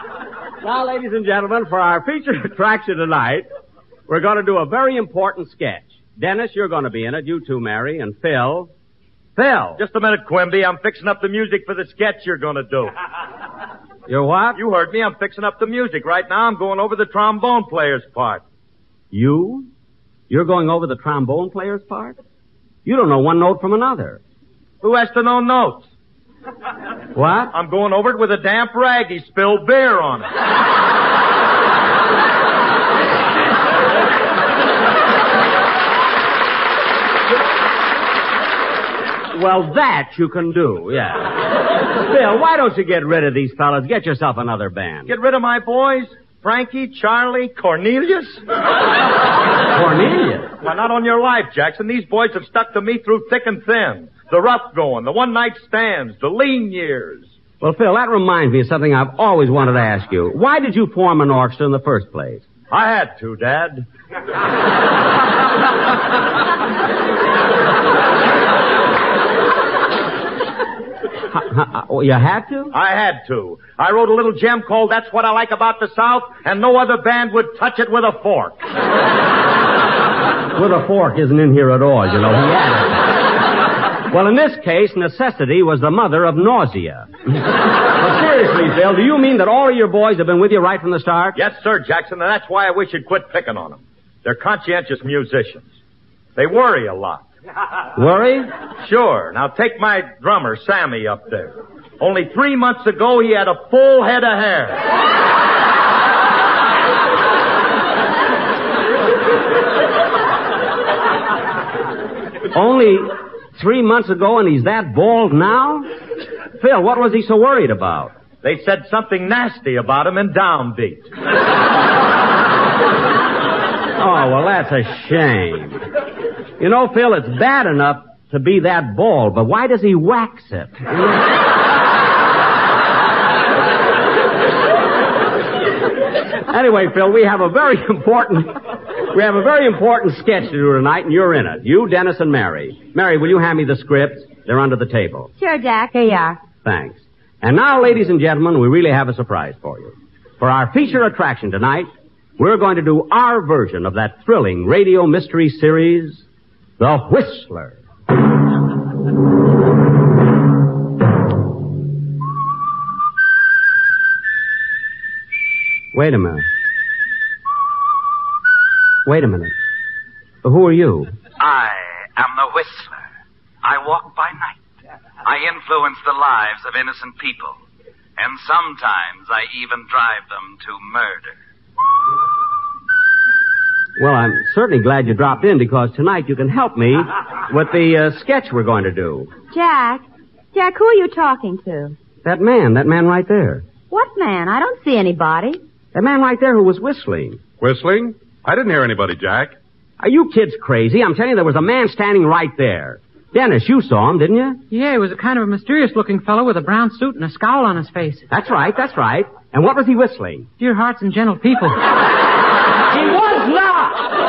for our featured attraction tonight, we're going to do a very important sketch. Dennis, you're going to be in it. You too, Mary, and Phil. Phil! Just a minute, Quimby. I'm fixing up the music for the sketch you're going to do. You're what? You heard me. I'm fixing up the music. Right now, I'm going over the trombone player's part. You? You're going over the trombone player's part? You don't know one note from another. Who has to know notes? What? I'm going over it with a damp rag. He spilled beer on it. Well, that you can do, yeah. Phil, why don't you get rid of these fellas? Get yourself another band. Get rid of my boys? Frankie, Charlie, Cornelius? Cornelius? Why, not on your life, Jackson. These boys have stuck to me through thick and thin. The rough going, the one-night stands, the lean years. Well, Phil, that reminds me of something I've always wanted to ask you. Why did you form an orchestra in the first place? I had to, Dad. You had to? I had to. I wrote a little gem called That's What I Like About the South, and no other band would touch it with a fork. With a fork isn't in here at all, you know. He had it. Well, in this case, necessity was the mother of nausea. But seriously, Phil, do you mean that all of your boys have been with you right from the start? Yes, sir, Jackson, and that's why I wish you'd quit picking on them. They're conscientious musicians. They worry a lot. Worry? Sure. Now take my drummer, Sammy, up there. Only 3 months ago, he had a full head of hair. Only 3 months ago, and he's that bald now? Phil, what was he so worried about? They said something nasty about him in Downbeat. Oh, well, that's a shame. You know, Phil, it's bad enough to be that bald, but why does he wax it? Anyway, Phil, we have a very important sketch to do tonight, and you're in it. You, Dennis, and Mary. Mary, will you hand me the scripts? They're under the table. Sure, Jack. Here you are. Thanks. And now, ladies and gentlemen, we really have a surprise for you. For our feature attraction tonight, we're going to do our version of that thrilling radio mystery series, The Whistler. Wait a minute. Who are you? I am the Whistler. I walk by night. I influence the lives of innocent people. And sometimes I even drive them to murder. Well, I'm certainly glad you dropped in because tonight you can help me with the sketch we're going to do. Jack, who are you talking to? That man right there. What man? I don't see anybody. That man right there who was whistling. Whistling? I didn't hear anybody, Jack. Are you kids crazy? I'm telling you, there was a man standing right there. Dennis, you saw him, didn't you? Yeah, he was a kind of a mysterious-looking fellow with a brown suit and a scowl on his face. That's right. And what was he whistling? Dear hearts and gentle people. He was not!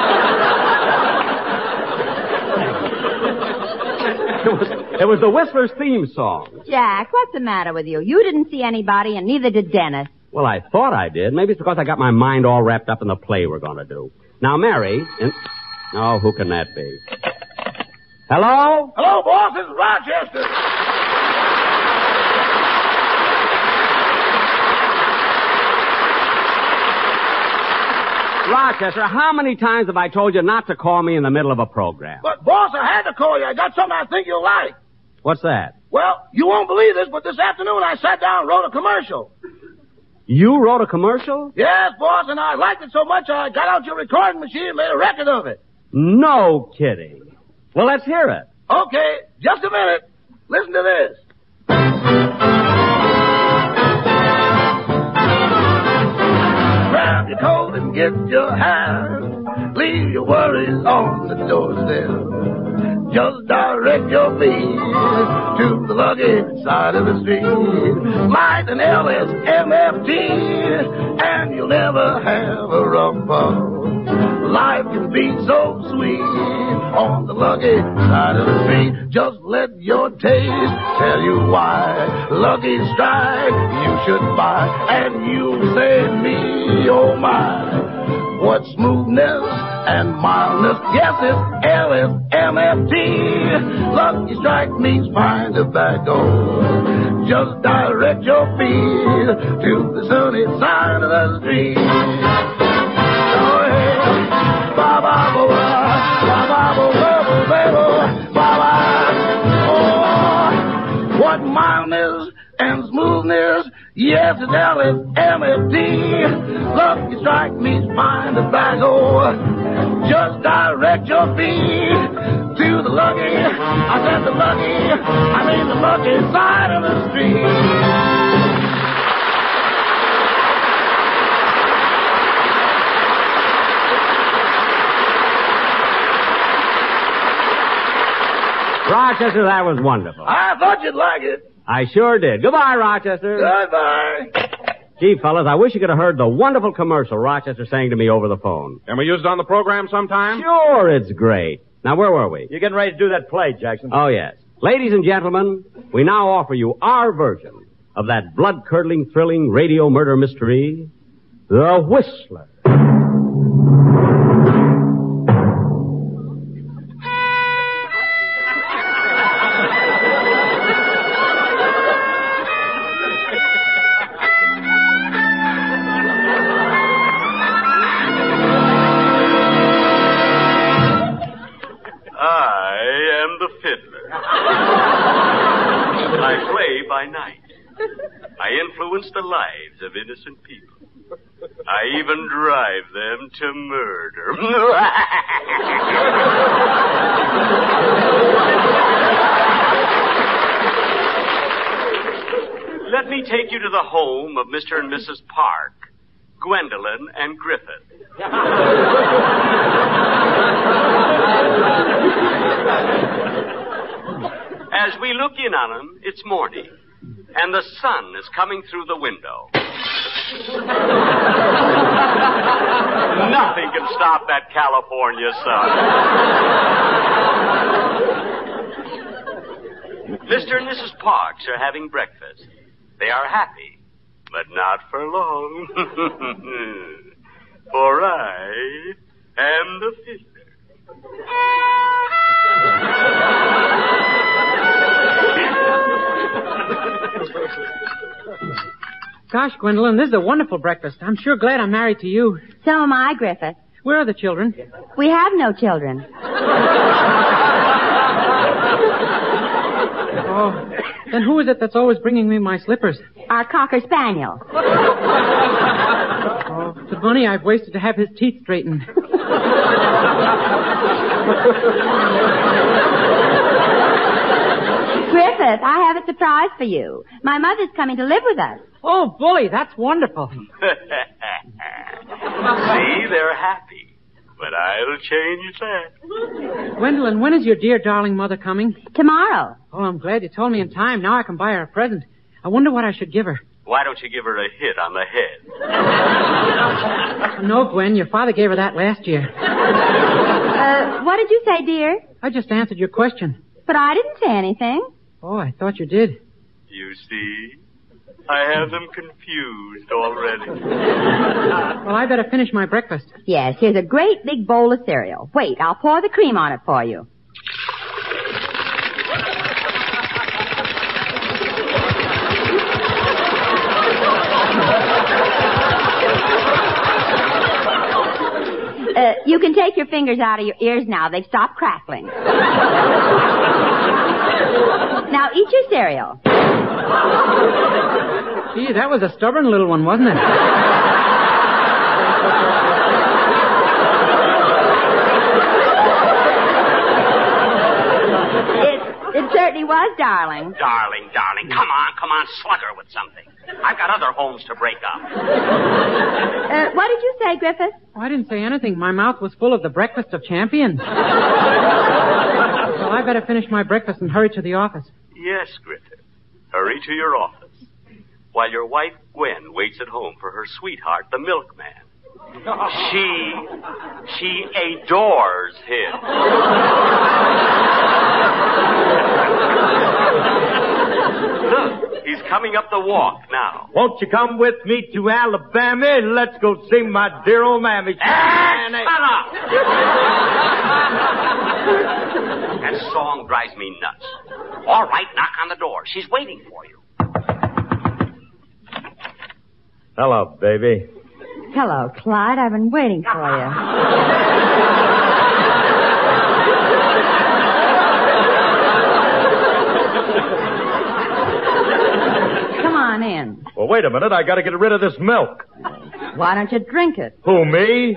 It was the Whistler's theme song. Jack, what's the matter with you? You didn't see anybody, and neither did Dennis. Well, I thought I did. Maybe it's because I got my mind all wrapped up in the play we're going to do. Now, Mary... Oh, who can that be? Hello? Hello, boss. This is Rochester. Rochester, how many times have I told you not to call me in the middle of a program? But, boss, I had to call you. I got something I think you'll like. What's that? Well, you won't believe this, but this afternoon I sat down and wrote a commercial. You wrote a commercial? Yes, boss, and I liked it so much I got out your recording machine and made a record of it. No kidding. Well, let's hear it. Okay, just a minute. Listen to this. Grab your coat and get your hat. Leave your worries on the doorstep. Just direct your feet to the luggage side of the street. Light an LSMFT, and you'll never have a rough puff. Life can be so sweet on the luggage side of the street. Just let your taste tell you why. Lucky Strike you should buy, and you'll say me, oh my. What smoothness and mildness, yes, it's LSMFT. Lucky Strike means fine tobacco. Just direct your feet to the sunny side of the street. Oh, hey, ba-ba-ba-ba, ba-ba-ba-ba-ba, ba-ba. Oh, what mildness and smoothness, yes, it's LSMFT. Lucky Strike means fine tobacco. Just direct your feet to the lucky, I said the lucky side of the street. Rochester, that was wonderful. I thought you'd like it. I sure did. Goodbye, Rochester. Goodbye. Gee, fellas, I wish you could have heard the wonderful commercial Rochester sang to me over the phone. Can we use it on the program sometime? Sure, it's great. Now, where were we? You're getting ready to do that play, Jackson. Oh, yes. Ladies and gentlemen, we now offer you our version of that blood-curdling, thrilling radio murder mystery, The Whistler. I influence the lives of innocent people. I even drive them to murder. Let me take you to the home of Mr. and Mrs. Park, Gwendolyn and Griffith. As we look in on them, it's morning, and the sun is coming through the window. Nothing can stop that California sun. Mr. and Mrs. Parks are having breakfast. They are happy, but not for long. For I am the fiddler. Gosh, Gwendolyn, this is a wonderful breakfast. I'm sure glad I'm married to you. So am I, Griffith. Where are the children? We have no children. Oh, then who is it that's always bringing me my slippers? Our Cocker Spaniel. Oh, the money I've wasted to have his teeth straightened. Griffith, I have a surprise for you. My mother's coming to live with us. Oh, bully, that's wonderful. See, they're happy. But I'll change that. Gwendolyn, when is your dear darling mother coming? Tomorrow. Oh, I'm glad you told me in time. Now I can buy her a present. I wonder what I should give her. Why don't you give her a hit on the head? No, Gwen, your father gave her that last year. What did you say, dear? I just answered your question. But I didn't say anything. Oh, I thought you did. You see? I have them confused already. Well, I better finish my breakfast. Yes, here's a great big bowl of cereal. Wait, I'll pour the cream on it for you. You can take your fingers out of your ears now. They've stopped crackling. Now eat your cereal. Gee, that was a stubborn little one, wasn't it? It certainly was, darling. Darling. Come on, slug her with something. I've got other homes to break up. What did you say, Griffith? Oh, I didn't say anything. My mouth was full of the breakfast of champions. Well, I better finish my breakfast and hurry to the office. Yes, Griffith. Hurry to your office. While your wife, Gwen, waits at home for her sweetheart, the milkman. She adores him. Look, he's coming up the walk now. Won't you come with me to Alabama and let's go see my dear old mammy? Shut up! That song drives me nuts. All right, knock on the door. She's waiting for you. Hello, baby. Hello, Clyde. I've been waiting for you. Come on in. Well, wait a minute. I got to get rid of this milk. Why don't you drink it? Who, me?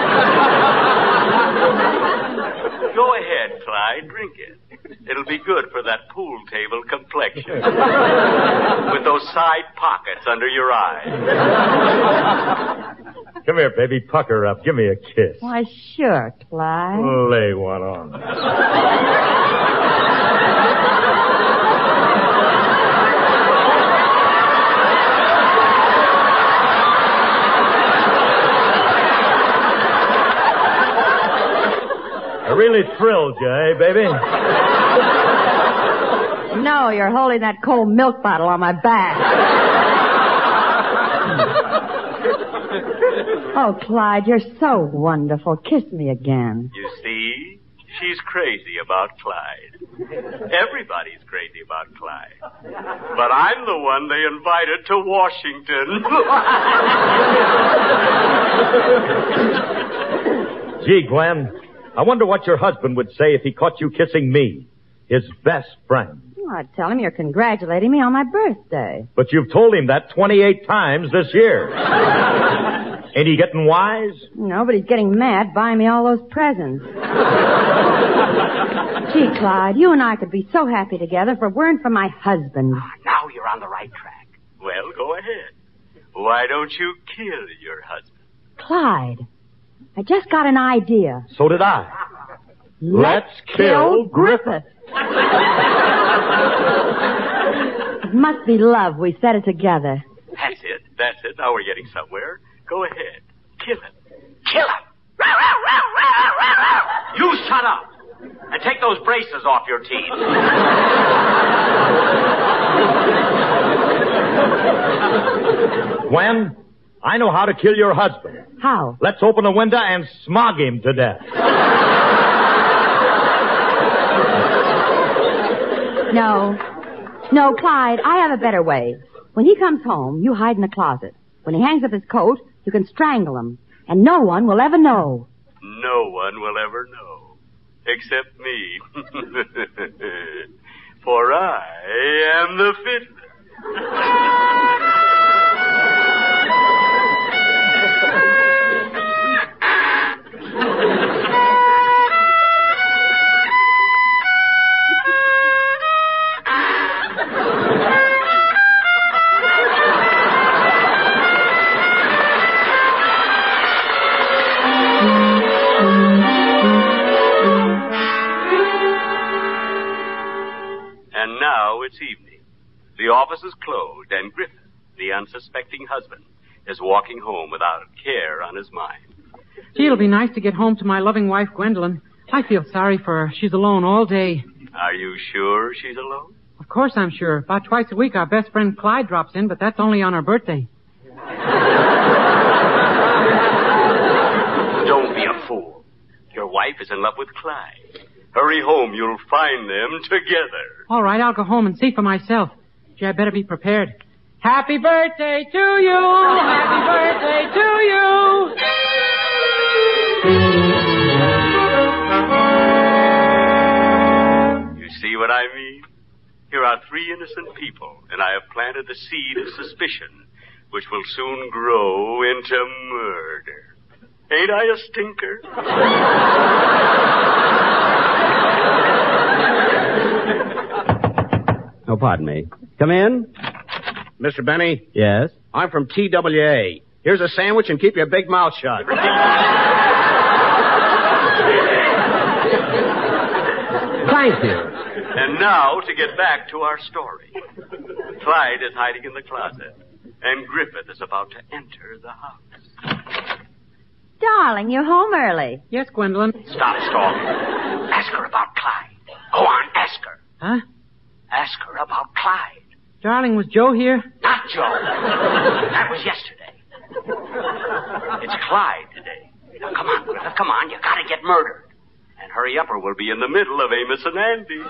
Go ahead, Clyde. Drink it. It'll be good for that pool table complexion. With those side pockets under your eyes. Come here, baby. Pucker up. Give me a kiss. Why, sure, Clyde. Lay one on. thrilled you, eh, baby? No, you're holding that cold milk bottle on my back. Oh, Clyde, you're so wonderful. Kiss me again. You see? She's crazy about Clyde. Everybody's crazy about Clyde. But I'm the one they invited to Washington. Gee, Gwen, I wonder what your husband would say if he caught you kissing me, his best friend. Well, I'd tell him you're congratulating me on my birthday. But you've told him that 28 times this year. Ain't he getting wise? No, but he's getting mad buying me all those presents. Gee, Clyde, you and I could be so happy together if it weren't for my husband. Now you're on the right track. Well, go ahead. Why don't you kill your husband? Clyde, I just got an idea. So did I. Let's kill Griffith. It must be love. We said it together. That's it. Now we're getting somewhere. Go ahead. Kill him. Kill him. You shut up. And take those braces off your teeth. Gwen, I know how to kill your husband. How? Let's open a window and smog him to death. No, Clyde, I have a better way. When he comes home, you hide in the closet. When he hangs up his coat, you can strangle him. And no one will ever know. No one will ever know. Except me. For I am the fiddler. And now it's evening. The office is closed, and Griffith, the unsuspecting husband, is walking home without a care on his mind. Gee, it'll be nice to get home to my loving wife, Gwendolyn. I feel sorry for her. She's alone all day. Are you sure she's alone? Of course I'm sure. About twice a week, our best friend Clyde drops in, but that's only on her birthday. Don't be a fool. Your wife is in love with Clyde. Hurry home. You'll find them together. All right, I'll go home and see for myself. Gee, I better be prepared. Happy birthday to you! Happy birthday to you! You see what I mean? Here are three innocent people, and I have planted the seed of suspicion, which will soon grow into murder. Ain't I a stinker? Oh, pardon me. Come in. Mr. Benny? Yes? I'm from TWA. Here's a sandwich and keep your big mouth shut. Thank you. And now to get back to our story. Clyde is hiding in the closet, and Griffith is about to enter the house. Darling, you're home early. Yes, Gwendolyn. Stop stalking. Ask her about Clyde. Go on, ask her. Huh? Ask her about Clyde. Darling, was Joe here? Not Joe. That was yesterday. It's Clyde today. Now, come on, Griffith, come on. You gotta get murdered. And hurry up or we'll be in the middle of Amos and Andy.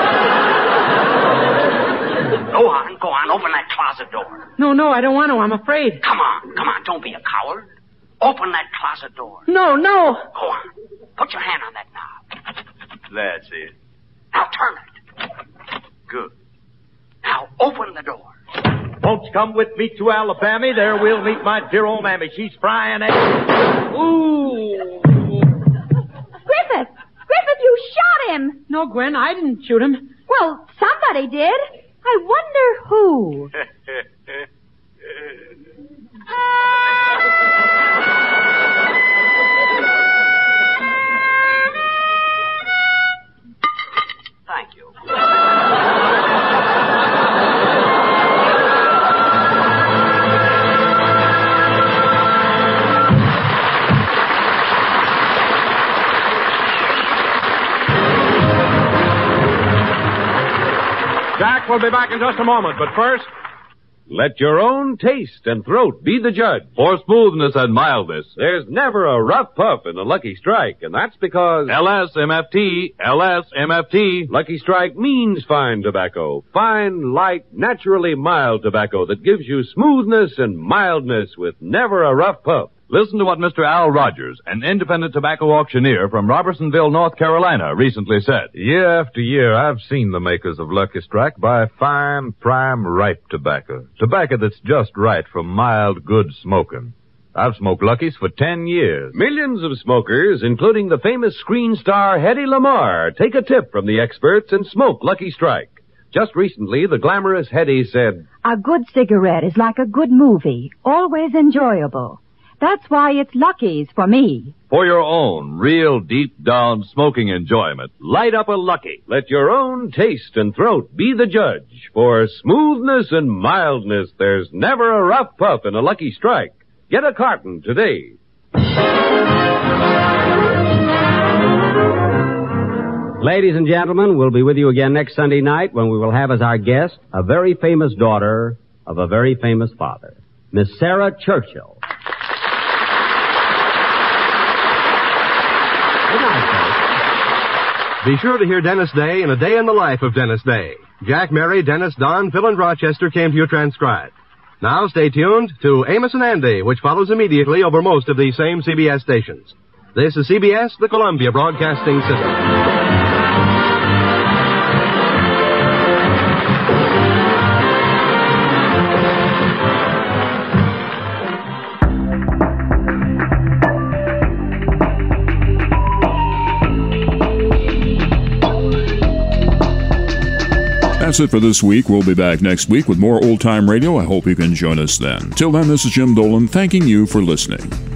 Go on, open that closet door. No, I don't want to. I'm afraid. Come on, don't be a coward. Open that closet door. No. Go on. Put your hand on that knob. That's it. Now turn it. Good. Now open the door. Folks, come with me to Alabama. There we'll meet my dear old mammy. She's frying eggs. Ooh. Griffith, you shot him. No, Gwen, I didn't shoot him. Well, somebody did. I wonder who. Thank you. Jack will be back in just a moment, but first, let your own taste and throat be the judge. For smoothness and mildness, there's never a rough puff in a Lucky Strike, and that's because LSMFT, Lucky Strike means fine tobacco. Fine, light, naturally mild tobacco that gives you smoothness and mildness with never a rough puff. Listen to what Mr. Al Rogers, an independent tobacco auctioneer from Robertsonville, North Carolina, recently said. Year after year, I've seen the makers of Lucky Strike buy fine, prime, ripe tobacco. Tobacco that's just right for mild, good smoking. I've smoked Luckies for 10 years. Millions of smokers, including the famous screen star Hedy Lamarr, take a tip from the experts and smoke Lucky Strike. Just recently, the glamorous Hedy said, "A good cigarette is like a good movie, always enjoyable. That's why it's Lucky's for me." For your own real deep-down smoking enjoyment, light up a Lucky. Let your own taste and throat be the judge. For smoothness and mildness, there's never a rough puff in a Lucky Strike. Get a carton today. Ladies and gentlemen, we'll be with you again next Sunday night when we will have as our guest a very famous daughter of a very famous father, Miss Sarah Churchill. Be sure to hear Dennis Day in A Day in the Life of Dennis Day. Jack, Mary, Dennis, Don, Phil, and Rochester came to you transcribed. Now stay tuned to Amos and Andy, which follows immediately over most of these same CBS stations. This is CBS, the Columbia Broadcasting System. That's it for this week. We'll be back next week with more old-time radio. I hope you can join us then. Till then, this is Jim Dolan thanking you for listening.